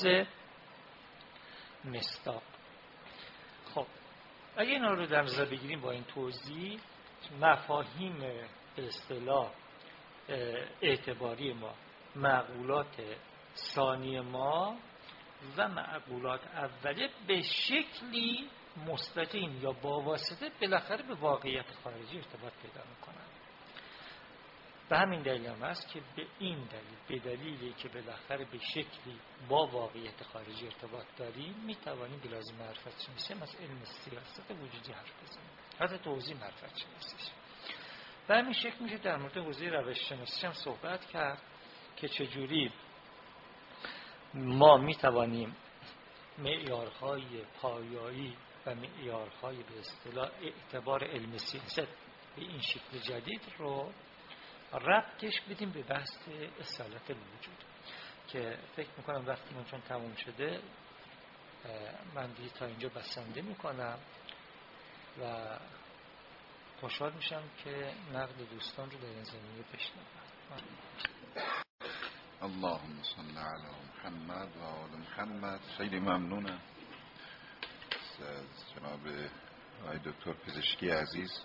مصداق. خب اگه اینا رو در نظر بگیریم با این توضیح، مفاهیم به اصطلاح اعتباری ما، معقولات ثانی ما و معقولات اولیه به شکلی مستقیم یا با واسطه بالاخره به واقعیت خارجی ارتباط پیدا میکنن. به همین دلیل هم است که به این دلیل، به دلیلی که بالاخره به شکلی با واقعیت خارجی ارتباط داریم، میتوانیم به لازم معرفت شناسی از علم سیاست وجودی حرف بزنیم. حتی توضیح معرفت شناسیش. به همین شکل میشه در مورد حوزه روش شناسی هم صحبت کرد که چجوری ما میتوانیم معیارهای پایایی و معیارهای به اصطلاح اعتبار علم سیاست به این شکل جدید رو ربطش بدیم به بحث اصالت الوجود، که فکر میکنم وقتی من چون تموم شده من دیگه تا اینجا بسنده میکنم و خوشحال میشم که نقد دوستان رو در این زمینه بشنوم. اللهم صل علی محمد و آل محمد. خیلی ممنونم از جناب آقای دکتر پزشکی عزیز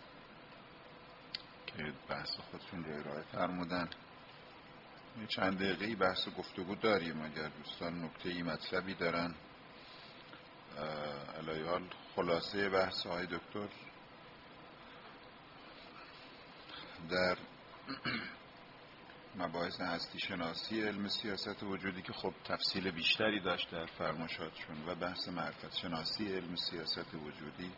که بحث خودشون رو ارائه فرمودن. یه چند دقیقه‌ای بحث گفتگو داریم اگر دوستان نکته‌ای مطلبی دارن. علی حال خلاصه بحث آقای دکتر در مباحث هستی شناسی علم سیاست وجودی که خب تفصیل بیشتری داشت در فرمایشاتشون و بحث معرفت شناسی علم سیاست وجودی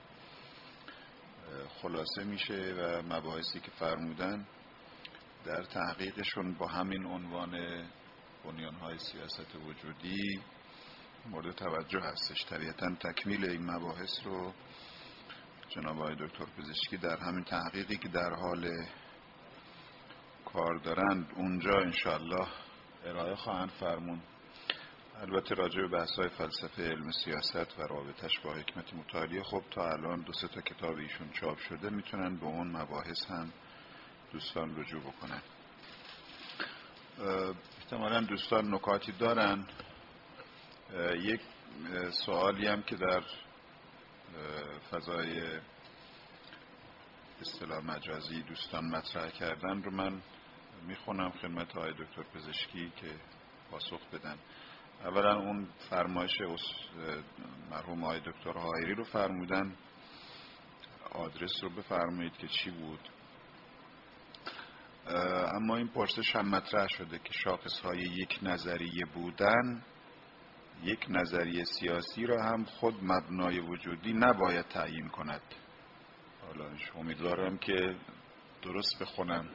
خلاصه میشه و مباحثی که فرمودن در تحقیقشون با همین عنوان بنیان‌های سیاست وجودی مورد توجه هستش. طبیعتاً تکمیل این مباحث رو جناب آقای دکتر پزشکی در همین تحقیقی که در حال کار دارند اونجا انشاءالله ارائه خواهند فرمون. البته راجع به بحث‌های فلسفه علم سیاست و رابطش با حکمت مطالعه خب تا الان دو سه تا کتاب ایشون چاپ شده، میتونن به اون مباحث هم دوستان رجوع بکنن. احتمالاً دوستان نکاتی دارن. یک سوالی هم که در فضای اصطلاح مجازی دوستان مطرح کردن رو من میخونم خدمت آقای دکتر پزشکی که پاسخ بدن. اولا اون فرمایش مرحوم آقای دکتر هایری رو فرمودن، آدرس رو بفرمایید که چی بود. اما این پرسش هم مطرح شده که شاخصهای یک نظریه بودن یک نظریه سیاسی را هم خود مبنای وجودی نباید تعیین کند. حالا امیدوارم که درست بخونم.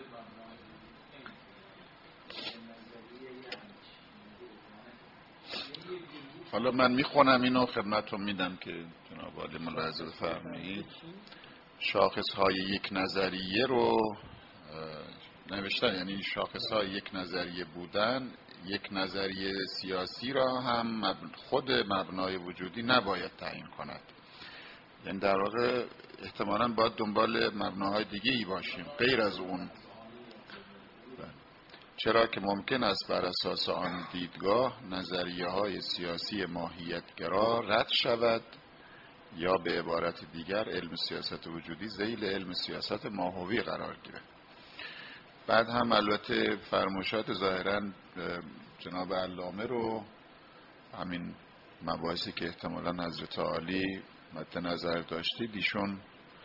حالا من میخونم اینو خدمتتون میدم که جناب عالی ملاحظه بفرمایید. شاخصهای یک نظریه رو نوشتن، یعنی شاخصهای یک نظریه بودن یک نظریه سیاسی را هم خود مبنای وجودی نباید تعیین کند. یعنی در واقع احتمالاً باید دنبال مبناهای دیگه ای باشیم غیر از اون. چرا که ممکن است بر اساس آن دیدگاه نظریه های سیاسی ماهیتگرا رد شود یا به عبارت دیگر علم سیاست وجودی ذیل علم سیاست ماهوی قرار گیرد. بعد هم البته فرمایشات ظاهراً جناب علامه رو، همین مباحثی که احتمالاً حضرت عالی مد نظر داشتید، ایشون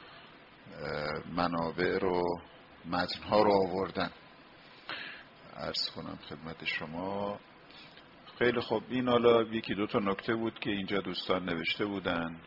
منابع رو، متنها رو آوردن. عرض کنم خدمت شما. خیلی خوب، این حالا یکی دو تا نکته بود که اینجا دوستان نوشته بودن.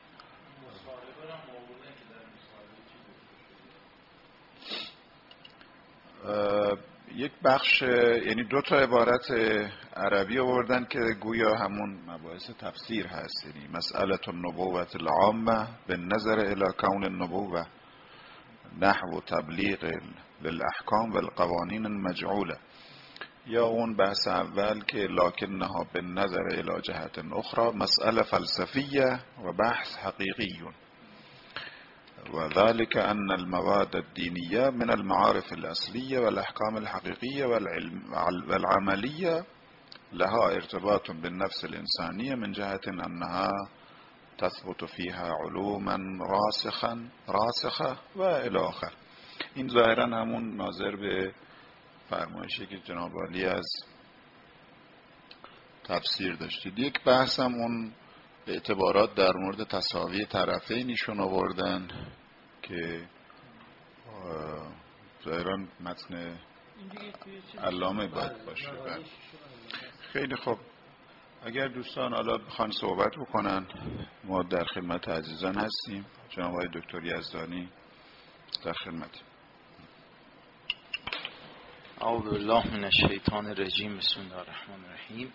یک بخش، یعنی دو تا عبارت عربی آوردن که گویا همون مباحث تفسیر هست، یعنی مسئله النبوت العامه به نظر الی کون النبوه نحو تبلیغ للاحکام والقوانین المجعوله، یا اون بحث اول که لکنها به نظر الی جهت اخرى مسئله فلسفیه و بحث حقیقی، و ذلك ان المواد الدينيه من المعارف الاصليه والاحكام الحقيقيه والعمليه لها ارتباط بالنفس الانسانيه من جهه انها تثبت فيها علوما راسخا راسخه و الی آخر. این ظاهرا همون ناظر به فرمایشی که جناب عالی از تفسیر داشتید. یک بحث هم اون اعتبارات در مورد تساوی طرفین ایشون آوردن که ظاهراً متن علامه باید باشه. خیلی خوب، اگر دوستان حالا بخوان صحبت بکنن ما در خدمت عزیزان هستیم. جناب آقای دکتر یزدانی در خدمت. اعوذ بالله من الشیطان الرجیم. بسم الله الرحمن الرحیم.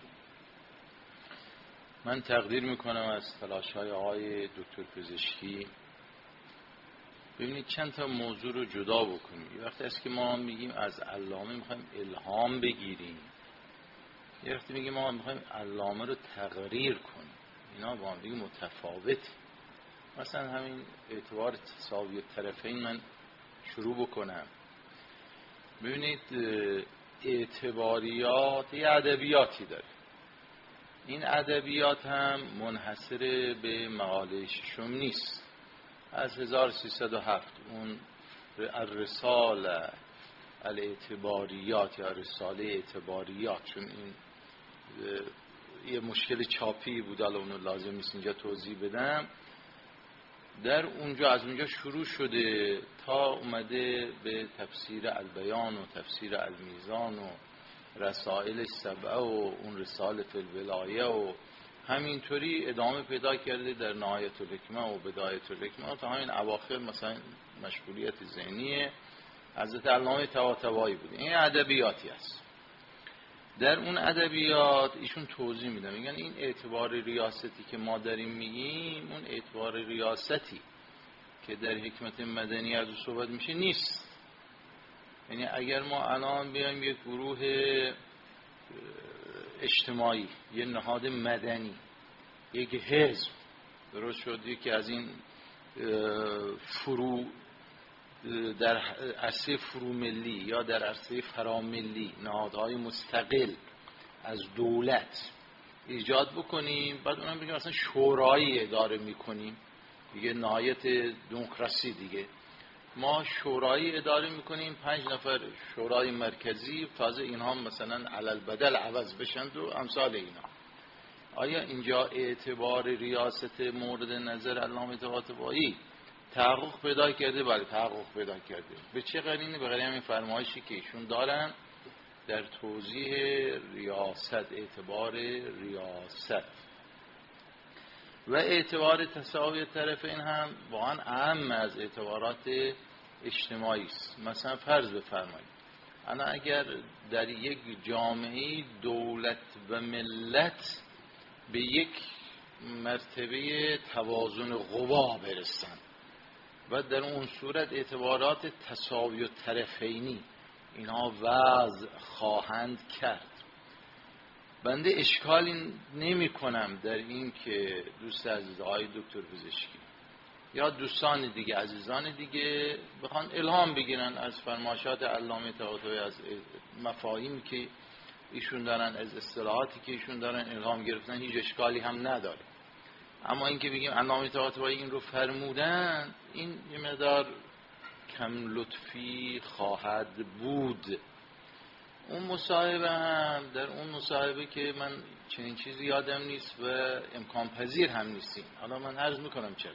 من تقدیر میکنم از تلاش‌های آقای دکتر پزشکی. ببینید چند تا موضوع رو جدا بکنیم. یه وقتی است که ما میگیم از علامه میخوایم الهام بگیریم، یه وقتی میگیم ما میخوایم علامه رو تقریر کنیم. اینا با هم دیگه متفاوت. مثلا همین اعتبار تساوی طرفین من شروع بکنم. ببینید اعتباریات یه ادبیاتی داره. این ادبیات هم منحصر به مقاله ششم نیست. از هزار و سیصد و هفت اون الرساله الاعتباریات یا رساله اعتباریات، چون این یه مشکل چاپی بود، الان اونو لازم نیست اینجا توضیح بدم. در اونجا از اونجا شروع شده تا اومده به تفسیر البیان و تفسیر المیزان و رسائل سبعه و اون رساله الولایه و همینطوری ادامه پیدا کرده در نهایت الحکمه و بدایت الحکمه تا همین اواخر مثلا مشغولیت ذهنی حضرت علامه طباطبایی بود. این ادبیاتی است. در اون ادبیات ایشون توضیح میدن، میگن این اعتبار ریاستی که ما داریم میگیم اون اعتبار ریاستی که در حکمت مدنی از او صحبت میشه نیست. یعنی اگر ما الان بیایم یک گروه اجتماعی، یه نهاد مدنی، یک حزب درست شد، یکی از این فرو در عرصه فروملی یا در عرصه فراملی نهادهای مستقل از دولت ایجاد بکنیم، بعد اونم بگیم مثلا شورایی اداره میکنیم دیگه، نهایت دموکراسی دیگه. ما شورایی اداره میکنیم، پنج نفر شورای مرکزی، تازه اینها مثلا علل بدل عوض بشند و امثال اینا. آیا اینجا اعتبار ریاست مورد نظر علامه طباطبایی تحقق پیدا کرده؟ بله تحقق پیدا کرده. به چه قرینه؟ به قرینه همین فرمایشی که ایشون دارن در توضیح ریاست، اعتبار ریاست و اعتبار تساوی طرفین هم واقعا اهم از اعتبارات اجتماعی است. مثلا فرض بفرمایید انا اگر در یک جامعه دولت و ملت به یک مرتبه توازن قوا برسن و در اون صورت اعتبارات تساوی و طرفینی اینها وضع خواهند کرد، بنده اشکالی نمی کنم در این که دوست عزیز آقای دکتر پزشکی یا دوستان دیگه، عزیزان دیگه بخوان الهام بگیرن از فرمایشات علامه طباطبایی، از مفاهیمی که ایشون دارن، از اصطلاحاتی که ایشون دارن الهام گرفتن، هیچ اشکالی هم نداره. اما اینکه بگیم علامه طباطبایی این رو فرمودن، این یه مقدار کم لطفی خواهد بود. اون مصاحبه هم، در اون مصاحبه که من چنین چیزی یادم نیست و امکان پذیر هم نیستیم. حالا من عرض میکنم چرا.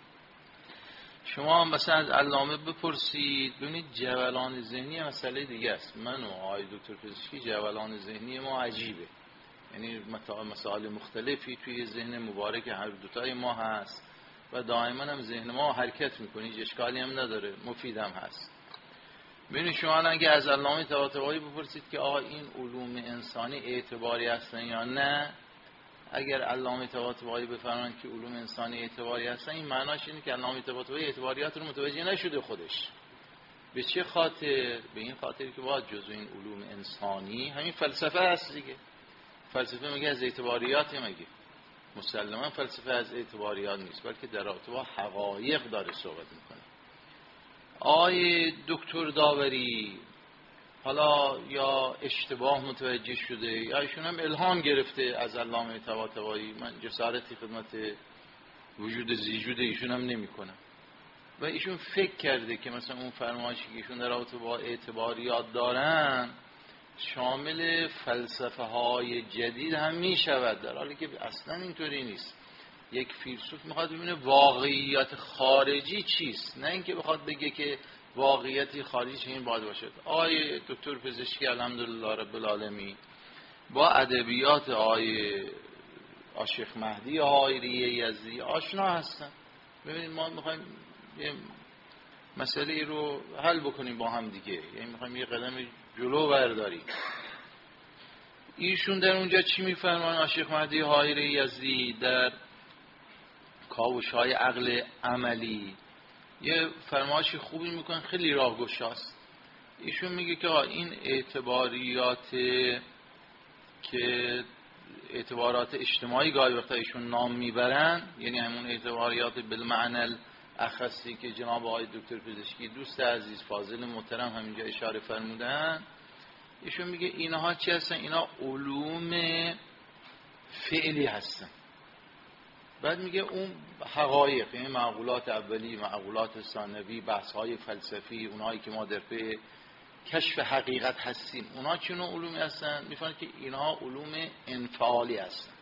شما مثلا از علامه بپرسید، ببینید جولان ذهنی مسئله دیگه است. من و آقای دکتر پزشکی جولان ذهنی ما عجیبه، یعنی مسائل مختلفی توی ذهن مبارک هر دوتای ما هست و دائما هم ذهن ما حرکت میکنه، هیچ اشکالی هم نداره، مفید هم هست. ببینید شما اگه از علامه طباطبایی بپرسید که آقا این علوم انسانی اعتباری هستن یا نه، اگر علامه طباطبایی بفرمایند که علوم انسانی اعتباری هستن، این معناش اینه که علامه طباطبایی اعتباریات رو متوجه نشده خودش. به چه خاطر؟ به این خاطر که باید جزء این علوم انسانی همین فلسفه هست دیگه. فلسفه میگه از اعتباریات، میگه مسلما فلسفه از اعتباریات نیست، بلکه در رابطه با حقایق داره صحبت میکنه. آقای دکتر داوری حالا یا اشتباه متوجه شده یا ایشون هم الهام گرفته از علامه طباطبایی، من جسارتی خدمت وجود زیجود ایشون هم نمی کنم، و ایشون فکر کرده که مثلا اون فرمایشی که ایشون در رابطه با اعتباریات دارن شامل فلسفه های جدید هم می شود، در حالی که اصلا اینطوری نیست. یک فیلسوف میخواد ببینه واقعیت خارجی چیست، نه اینکه بخواد بگه که واقعیتی خارجی چنین باید باشد. آقای دکتر پزشکی الحمدلله رب العالمین با ادبیات آقای شیخ مهدی حایری یزدی آشنا هستن. ببینید ما میخوایم یه مسئله رو حل بکنیم با هم دیگه، یعنی میخوایم یه قدم جلو برداریم. ایشون در اونجا چی میفرمان؟ شیخ مهدی حایری یزدی در کاوش‌های عقل عملی یه فرمایش خوبی میکنه، خیلی راهگشاست. ایشون میگه که این اعتباریات که اعتبارات اجتماعی گاهی وقتا ایشون نام میبرن، یعنی همون اعتباریات بالمعنی اخصی که جناب آقای دکتر پزشکی دوست عزیز فاضل محترم همینجا اشاره فرمودن، ایشون میگه اینها چی هستن؟ اینا علوم فعلی هستن. بعد میگه اون حقایق، یعنی معقولات اولی، معقولات ثانوی، بحث‌های فلسفی، اونایی که ما در پی کشف حقیقت هستیم، اونا چون علومی هستن؟ میفهمن که اینها علوم انفعالی هستن.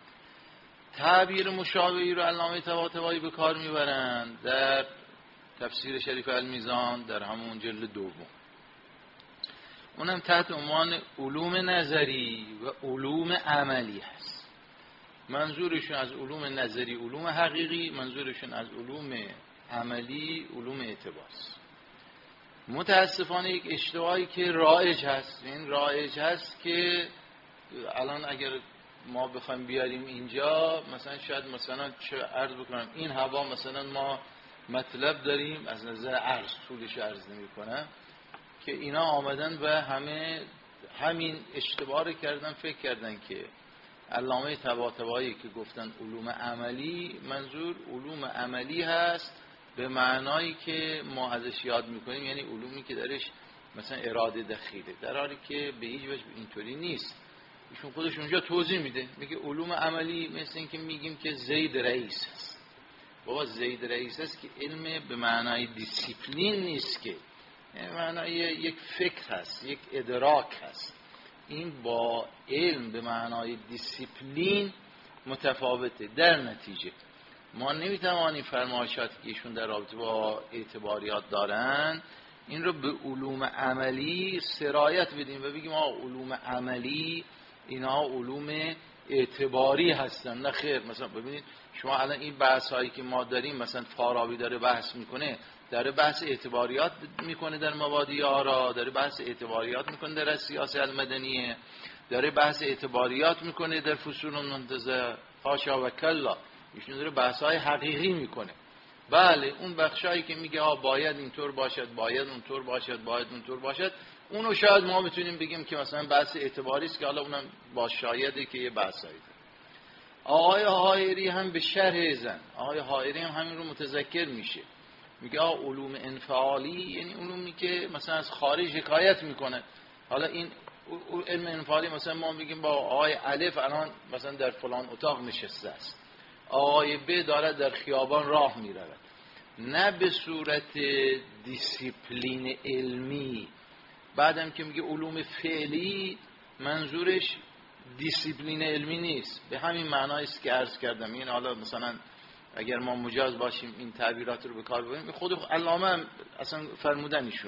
تعبیر مشابهی رو علامه طباطبایی به کار میبرن در تفسیر شریف المیزان در همون جلد دوم، اونم تحت عنوان علوم نظری و علوم عملی هست. منظورشون از علوم نظری علوم حقیقی، منظورشون از علوم عملی علوم اعتباس. متاسفانه یک اشتباهی که رایج هست، این رایج هست که الان اگر ما بخوایم بیاریم اینجا، مثلا شاید مثلا چه عرض بکنم، این هوا مثلا ما مطلب داریم از نظر عرض، طولش عرض نمی کنم، که اینا آمدن و همه همین اشتباه کردن، فکر کردن که علامه طباطبایی که گفتن علوم عملی، منظور علوم عملی هست به معنایی که ما ازش یاد میکنیم، یعنی علومی که درش مثلا اراده دخیله، در حالی که به هیچ وجه اینطوری نیست. ایشون خودش اونجا توضیح میده، میگه علوم عملی مثل این که میگیم که زید رئیس هست. بابا زید رئیس هست که علم به معنای دیسیپلین نیست، که یعنی معنای یک فکر هست، یک ادراک هست. این با علم به معنای دیسیپلین متفاوته. در نتیجه ما نمیتوانیم فرمایشاتی که ایشون در رابطه با اعتباریات دارن این رو به علوم عملی سرایت بدیم و بگیم آه علوم عملی اینا علوم اعتباری هستن. نه خیر. مثلا ببینید شما الان این بحث هایی که ما داریم، مثلا فارابی داره بحث میکنه، داره بحث اعتباریات میکنه در مبادی آرا، داره بحث اعتباریات میکنه در سیاست المدنیه، داره بحث اعتباریات میکنه در فصول منتزه، حاشا و کلا، ایشون داره بحث های حقیقی میکنه. بله اون بخشایی که میگه آ باید اینطور باشد، باید اونطور باشد، باید اونطور باشد، اونو شاید ما بتونیم بگیم که مثلا بحث اعتباری است، که حالا اونم با شایده که یه بحثایی داره. آقای حائری هم به شرح زن، آقای حائری هم همین رو متذکر میشه، میگه علوم انفعالی یعنی علومی که مثلا از خارج حکایت میکنه. حالا این علم انفعالی مثلا ما میگیم با آقای الف الان مثلا در فلان اتاق نشسته است، آقای ب داره در خیابان راه میرود، نه به صورت دیسیپلین علمی. بعدم که میگه علوم فعلی منظورش دیسیپلین علمی نیست، به همین معنایی است که عرض کردم. این حالا مثلا اگر ما مجاز باشیم این تعبیرات رو به کار ببریم، خود علامه هم اصلا فرمودن ایشون.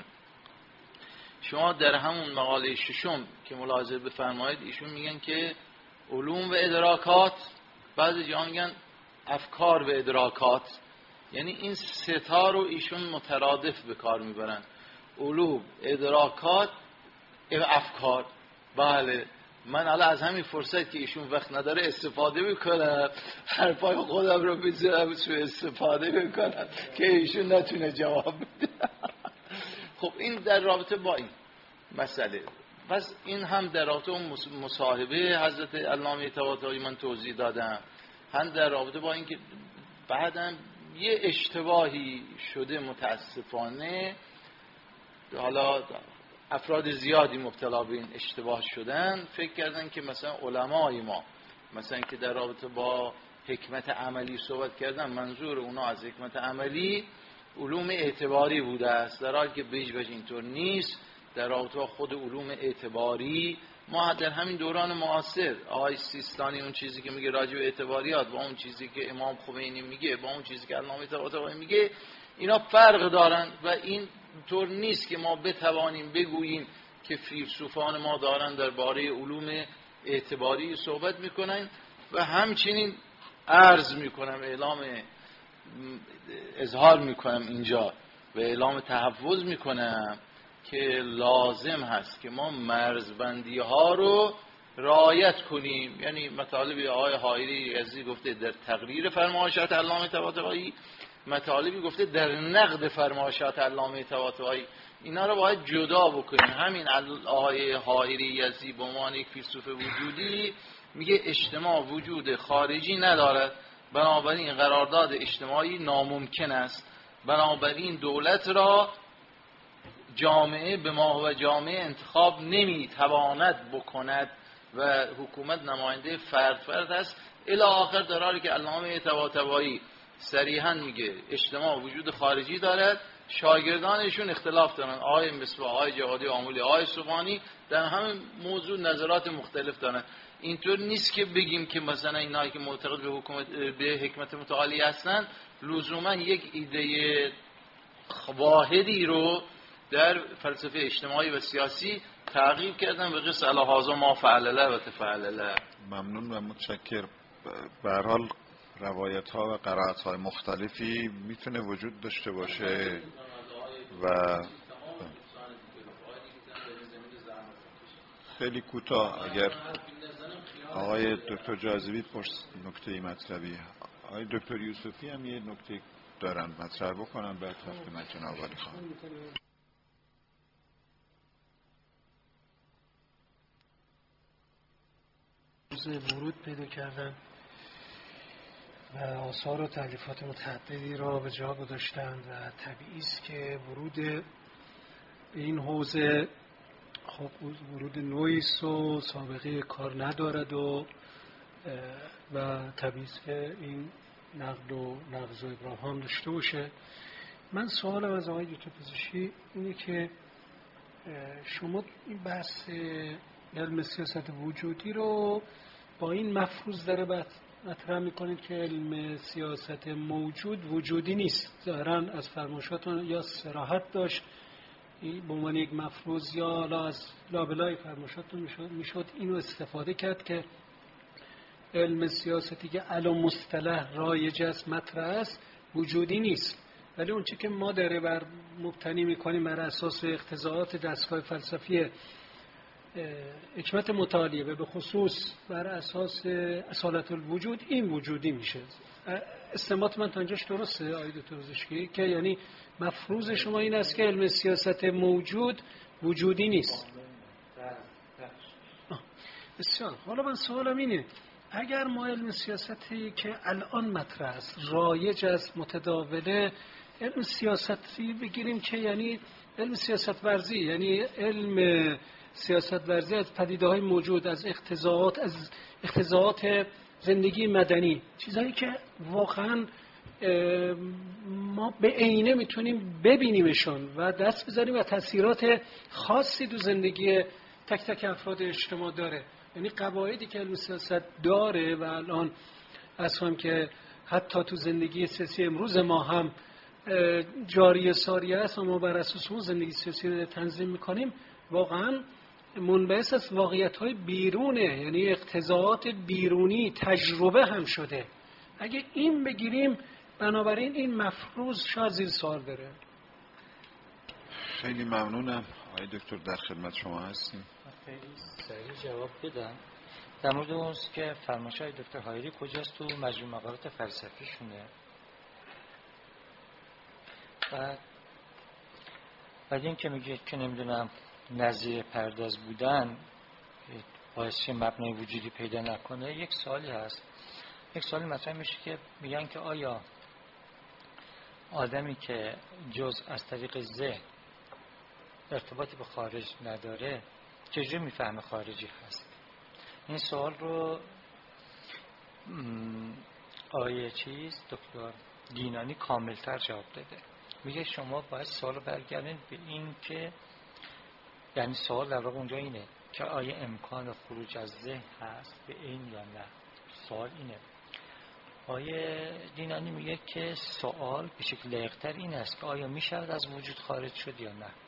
شما در همون مقاله ششم که ملاحظه بفرمایید ایشون میگن که علوم و ادراکات، بعضی جا میگن افکار و ادراکات، یعنی این سه تا رو ایشون مترادف به کار میبرن، علوم، ادراکات و افکار. بله من حالا از همین فرصت که ایشون وقت نداره استفاده میکنم، حرفای خودم رو بذارم سو استفاده میکنم که ایشون نتونه جواب بده. خب این در رابطه با این مسئله. پس این هم در رابطه با مصاحبه حضرت علامه طباطبایی من توضیح دادم، هم در رابطه با این که بعدم یه اشتباهی شده متاسفانه، حالا افراد زیادی مبتلا به این اشتباه شدن، فکر کردن که مثلا علمای ما مثلا که در رابطه با حکمت عملی صحبت کردن، منظور اونا از حکمت عملی علوم اعتباری بوده است، در حالی که بیش بیش اینطور نیست. در رابطه با خود علوم اعتباری ما در همین دوران معاصر آقای سیستانی اون چیزی که میگه راجع به اعتباریات با اون چیزی که امام خمینی میگه با اون چیزی که علامه طباطبایی میگه اینا فرق دارن و این طور نیست که ما بتوانیم بگوییم که فیلسوفان ما دارن درباره علوم اعتباری صحبت میکنن. و همچنین عرض میکنم، اعلام اظهار میکنم اینجا و اعلام تحفظ میکنم که لازم هست که ما مرزبندی ها رو رعایت کنیم. یعنی مطالبی آقای حائری یزدی گفته در تقریر فرمایشات علامه طباطبایی، مطالبی گفته در نقد فرمایشات علامه طباطبایی، اینا رو باید جدا بکنیم. همین آقای حائری یزدی به عنوان یک فیلسوف وجودی میگه اجتماع وجود خارجی ندارد، بنابراین قرارداد اجتماعی ناممکن است، بنابراین دولت را جامعه به ما و جامعه انتخاب نمیتواند بکند و حکومت نماینده فرد فرد است الی آخر. در حالی که علامه طباطبایی صریحا میگه اجتماع وجود خارجی دارد، شاگردانشون اختلاف دارن، آقای مصباح، آقای جوادی آمولی، آقای سبحانی در همین موضوع نظرات مختلف دارن. اینطور نیست که بگیم که مثلا اینایی که معتقد به حکومت به حکمت متعالی هستن لزوما یک ایده واحدی رو در فلسفه اجتماعی و سیاسی تعقیب کردن به قصه الهازا ما فعلله و تفعلله. ممنون و متشکر. به هر حال روایت ها و قرائت های مختلفی میتونه وجود داشته باشه و خیلی کوتاه اگر آقای دکتر جاذبی پرس نکته مطلبی، آقای دکتر یوسفی هم یه نکته دارن مطرح بکنن بعد وقت من جناب علی خان. ورود پیدا کردن و آثار و تألیفات متعددی را به جا گذاشتند و طبیعی است که ورود به این حوزه خب ورود نوعی است و سابقه کار ندارد و و طبیعی است که این نقد و نقض و ابراهام داشته باشه. من سوالم از آقای دکتر پزشکی اینه که شما این بحث علم سیاست وجودی رو با این مفروض داره مطرح میکنید که علم سیاست موجود وجودی نیست. ظاهراً از فرمایشاتون یا صراحت داشت به عنوان یک مفروض یا لا از لابلای فرمایشاتون میشد, میشد اینو استفاده کرد که علم سیاستی که الان مصطلح رایج است مطرح است وجودی نیست، ولی اون چی که ما داره بر مبتنی میکنیم بر اساس اقتضاعات دستگاه فلسفی حکمت متعالیه و به خصوص بر اساس اصالت الوجود، این وجودی میشه. استنباط من تا اینجاش درسته آقای دکتر پزشکی که یعنی مفروض شما این است که علم سیاست موجود وجودی نیست؟ بسیار. حالا من سوالم اینه اگر ما علم سیاستی که الان مطرح است، رایج است، متداوله، علم سیاستی بگیریم که یعنی علم سیاست ورزی، یعنی علم سیاست ورزی از پدیده‌های موجود، از اقتضاعات، از اقتضاعات زندگی مدنی، چیزایی که واقعا ما به عینه میتونیم ببینیمشون و دست بذاریم و تاثیرات خاصی تو زندگی تک تک افراد اجتماع داره. یعنی قواعدی که علم سیاست داره و الان اصلا که حتی تو زندگی سیاسی امروز ما هم جاری ساری است و ما بر اساس اون زندگی سیاسی رو تنظیم میکنیم، واقعا منبعث از واقعیت‌های بیرونه، یعنی اقتضاعات بیرونی تجربه هم شده. اگه این بگیریم، بنابراین این مفروض شاید زیر سوال بره. خیلی ممنونم. آقای دکتر در خدمت شما هستیم. خیلی سریع جواب بدم. در مورد اون که فرمایش های دکتر هایری کجاست، تو مجموع مقالات فلسفیشونه. بعد بعد این که میگه که نمیدونم نظیر پرداز بودن باعث مبنای وجودی پیدا نکنه، یک سوالی هست. یک سوالی مطرح میشه که میگن که آیا آدمی که جز از طریق ذهن ارتباطی به خارج نداره چجوری میفهمه خارجی هست؟ این سوال رو آیه چیز دکتر دینانی کاملتر جواب داده. میگه شما باید سوال رو برگردین به این که، یعنی سوال در واقع اونجا اینه که آیا امکان خروج از ذهن هست به این یا نه. سوال اینه. آیه دینانی میگه که سوال به شکل دقیق‌تر این است که آیا میشود از وجود خارج شد یا نه.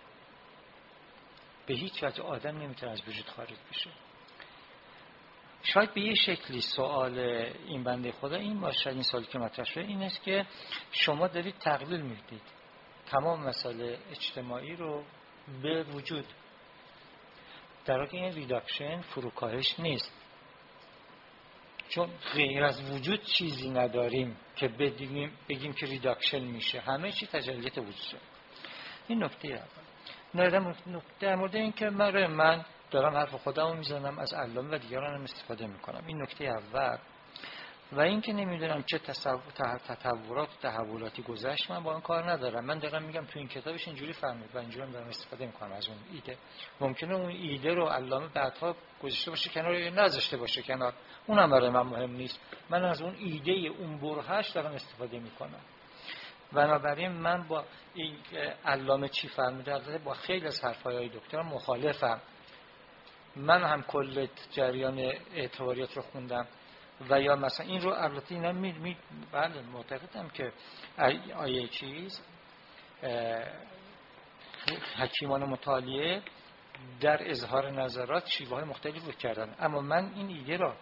به هیچ وجه آدم نمیتونه از وجود خارج بشه. شاید به یه شکلی سوال این بنده خدا این باشه، این سوالی که مطرح شده این است که شما دارید تقلیل میدید تمام مسائل اجتماعی رو به وجود، در واقع این ریداکشن فروکاهش نیست، چون غیر از وجود چیزی نداریم که بگیم بگیم که ریداکشن میشه، همه چی تجلیت وجود. این نکته اول. در مورد این که من من دارم حرف خودمو میزنم، از علامه و دیگران هم استفاده میکنم، این نکته اول. و این که نمیدونم چه تطورات و تحولاتی گذشت، من با اون کار ندارم. من دارم میگم تو این کتابش اینجوری فهمید و اینجوری هم دارم استفاده میکنم از اون ایده. ممکنه اون ایده رو علامه بعدها گذاشته باشه کنار یا نذاشته باشه کنار، اونم برای من مهم نیست. من از اون ایده اون برهه‌اش دارم استفاده میکنم. بنابراین من با این علامه چی فهمیده، البته با خیلی از حرفای دکتر مخالفم. من هم کل جریان اعتباریات رو خوندم و یا مثلا این رو البته اینا می, می بله معتقدم که آیه چیز حکیمان مطالعه در اظهار نظرات شیوه‌های مختلفی رو کردن، اما من این ایده رو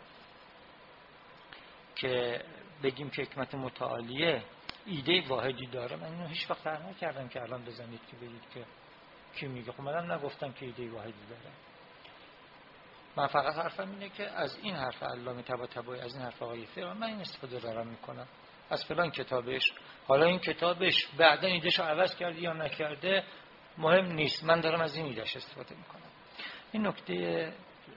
که بگیم که حکمت متعالیه ایده واحدی داره، من اینو هیچ وقت طرح نکردم که الان بزنید که بگید که کی میگه. خب منم نگفتم که ایده واحدی داره. من فقط حرفم اینه که از این حرف علامه طباطبایی، از این حرف آقای فقه من این استفاده دارم میکنم، از فلان کتابش. حالا این کتابش بعدا ایدهشو عوض کرده یا نکرده مهم نیست، من دارم از این ایدهش استفاده میکنم. این نکته.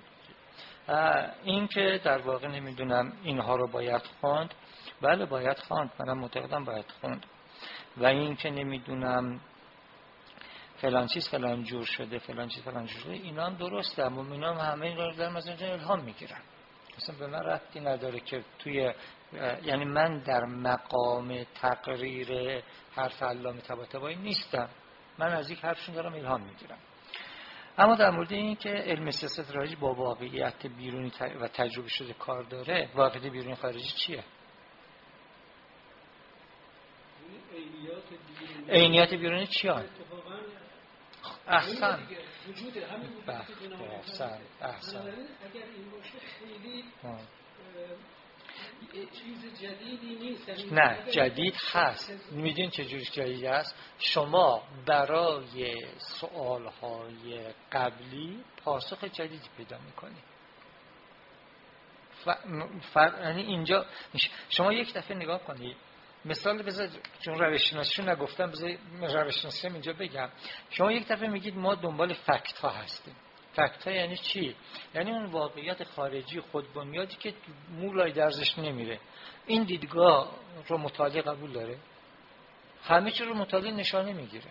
این که در واقع نمیدونم اینها رو باید خواند، بله باید خواند، منم معتقدم باید خواند. و این که نمیدونم فلان چیز فلان جور شده، فلان چیز فلان جور شده، اینا هم درسته، اما اینا هم همه این رو دارم از اینجا الهام میگیرم. اصلا به من ربطی نداره که توی، یعنی من در مقام تقریر حرف علامه طباطبایی نیستم، من از یک حرفشون دارم الهام میگیرم. اما در مورد این که علم سیاست راجع با واقعیت بیرونی و تجربه شده کار داره، واقعیت بیرونی خارجی چیه؟ عینیت بیرونی چیه؟ احسن وجود همین وجود احسن احسن اگر این باشه خیلی چیز جدیدی نیست. نه جدید هست. میدونید چه جوری جدید هست؟ شما برای سوالهای قبلی پاسخ جدیدی پیدا میکنید. فرق یعنی اینجا شما یک دفعه نگاه کنید، مثال بذار، چون روش‌شناسیشو نگفتم بذار روش‌شناسی اینجا بگم. شما یک دفعه میگید ما دنبال فکت ها هستیم. فکت ها یعنی چی؟ یعنی اون واقعیت خارجی خودبنیادی که مولای درزش نمیره. این دیدگاه رو مطالعه قبول داره؟ همه چیز رو مطالعه نشانه میگیره،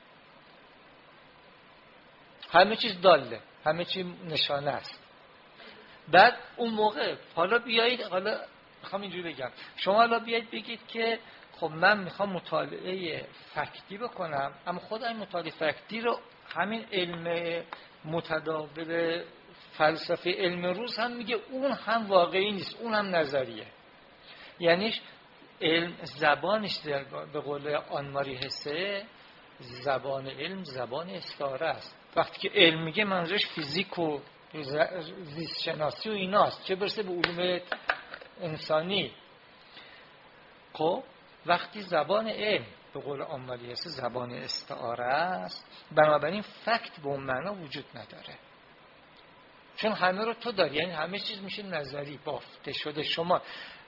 همه چیز داله، همه چیز نشانه است. بعد اون موقع حالا بیایید، حالا میخوام اینجوری بگم، شما حالا بیایید بگید که خب من میخوام مطالعه فکتی بکنم، اما خود این مطالعه فکتی رو همین علم متداول فلسفه علم روز هم میگه اون هم واقعی نیست، اون هم نظریه. یعنی علم زبانش به قول آنماری حسه، زبان علم زبان استعاره است. وقتی که علم میگه منظورش فیزیک و زیست شناسی و ایناست، چه برسه به علوم انسانی. خب وقتی زبان علم به قول آنماری حسه زبان استعاره است، بنابراین فکت به اون معنا وجود نداره، چون همه رو تو داری، یعنی همه چیز میشه نظری بافته شده. شما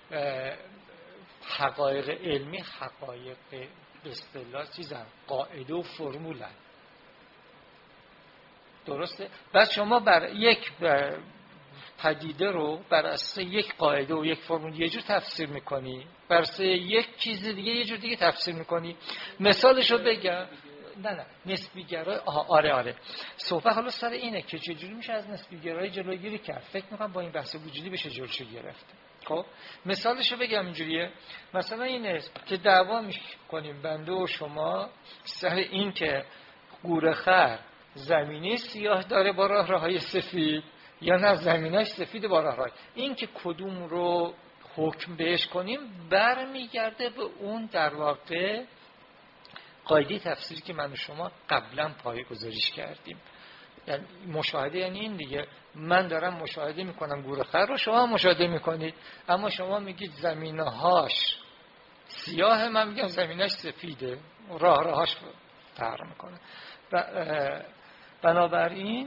حقایق علمی حقایق به اصطلاح چیزن، قاعده و فرمولن، درسته؟ بعد شما بر یک پدیده رو بر اساس یک قاعده و یک فرمول یه جور تفسیر میکنی، بر اساس یک چیز دیگه یه جور دیگه تفسیر میکنی. مثالشو بگم، نه نه نسبی گرایی، آره آره صحبت حالا سر اینه که چجوری میشه از نسبی گرایی جلوگیری کرد. فکر میکنم با این بحث وجودی بشه جلوشو گرفت. خب مثالشو بگم اینجوریه، مثلا اینه که دعوا میکنیم بنده و شما سر این که گورخر زمینه سیاه داره با راه راهای سفید یا نه زمینش سفید با راه راه، این که کدوم رو حکم بهش کنیم برمیگرده به اون در واقع قاعده تفسیری که من و شما قبلا پایه گذاریش کردیم. یعنی مشاهده یعنی این دیگه، من دارم مشاهده میکنم گورخر رو، شما مشاهده میکنید، اما شما میگید زمینه‌هاش سیاه، من میگم زمینه‌اش سفیده، راه راهاش فرق میکنه. بنابراین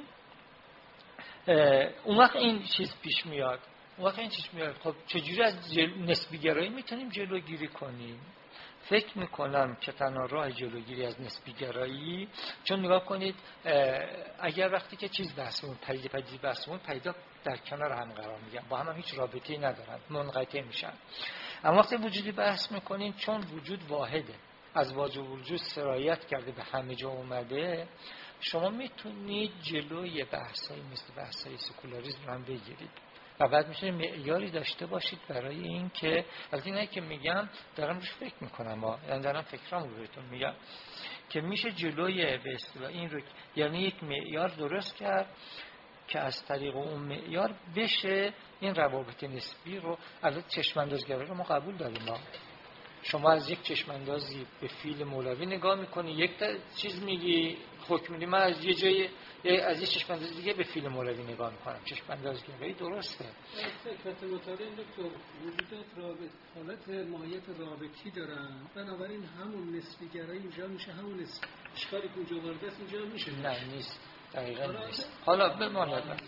اون وقت این چیز پیش میاد، اون وقت این چیز میاد خب چجوری از جل... نسبی گرایی میتونیم جلوگیری کنیم؟ فکر میکنم که تنها راه جلوگیری از نسبی گرایی، چون نگاه کنید اگر وقتی که چیز بحثمون پدیده پدیده بحثمون پیدا در کنار هم قرار میگن، با هم, هم هیچ رابطه‌ای ندارن، منقطع میشن. اما وقتی وجودی بحث میکنین، چون وجود واحده، از واجب وجود سرایت کرده به همه جا اومده، شما میتونید جلوی بحثایی مثل بحثای سکولاریسم رو هم بگیرید و بعد میتونید معیاری داشته باشید برای این که، از اینایی که میگم دارم روش فکر میکنم ها، یعنی دارم فکرام رو بهتون میگم که میشه جلوی به اصطلاح این رو، یعنی یک معیار درست کرد که از طریق اون معیار بشه این روابط نسبی رو. البته چشم اندازگرایی رو ما قبول داریم ما. شما از یک چشم اندازی به فیل مولوی نگاه میکنی، یک چیز میگی حکم میدی، من از یه جای از یه چشم اندازی دیگه به فیل مولوی نگاه میکنم. چشم اندازگرایی درسته. فکرت مطالعه دکتر وجودات رابط حالت ماهیت رابطی دارن، بنابراین همون نسبی گرایی اینجا میشه، همون نسبی اشکالی که اونجا وارد است اینجا میشه. نه نیست، دقیقاً نیست. حالا بماند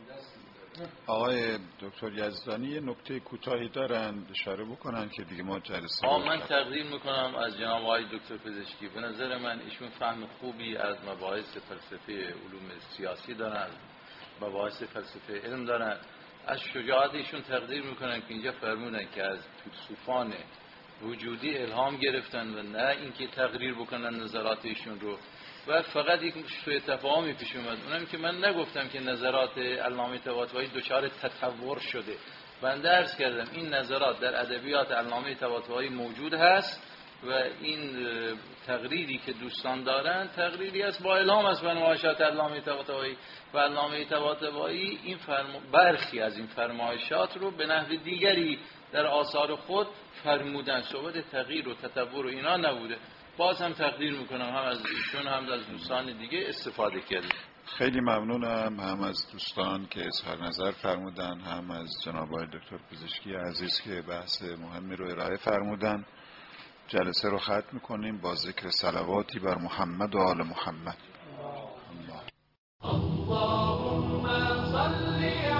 آقای دکتر یزدانی یه نکته کوتاهی دارن اشاره بکنن که دیگه ما جلسه آه من تقدیر میکنم از جناب آقای دکتر پزشکی. به نظر من ایشون فهم خوبی از مباحث فلسفه علوم سیاسی دارن، مباحث فلسفه علم دارن. از شجاعت ایشون تقدیر میکنن که اینجا فرمودن که از فیلسوفان وجودی الهام گرفتن و نه اینکه تقریر بکنن نظرات ایشون رو. و فقط یک سوء تفاهمی پیش اومد، اونم که من نگفتم که نظرات علامه طباطبایی دچار تطور شده. بنده عرض کردم این نظرات در ادبیات علامه طباطبایی موجود هست و این تقریری که دوستان دارن تقریری است با الهام از فرمایشات علامه طباطبایی و علامه طباطبایی این فرما... برخی از این فرمایشات رو به نحو دیگری در آثار خود فرمودن. صحبت تغییر و تطور و اینا نبوده. باز هم تقدیر میکنم هم از ایشون هم از دوستان دیگه استفاده کردیم. خیلی ممنونم هم از دوستان که اظهار نظر فرمودن، هم از جناب آقای دکتر پزشکی عزیز که بحث مهمی رو ارائه فرمودن. جلسه رو ختم میکنیم با ذکر صلواتی بر محمد و آل محمد. اللهم صل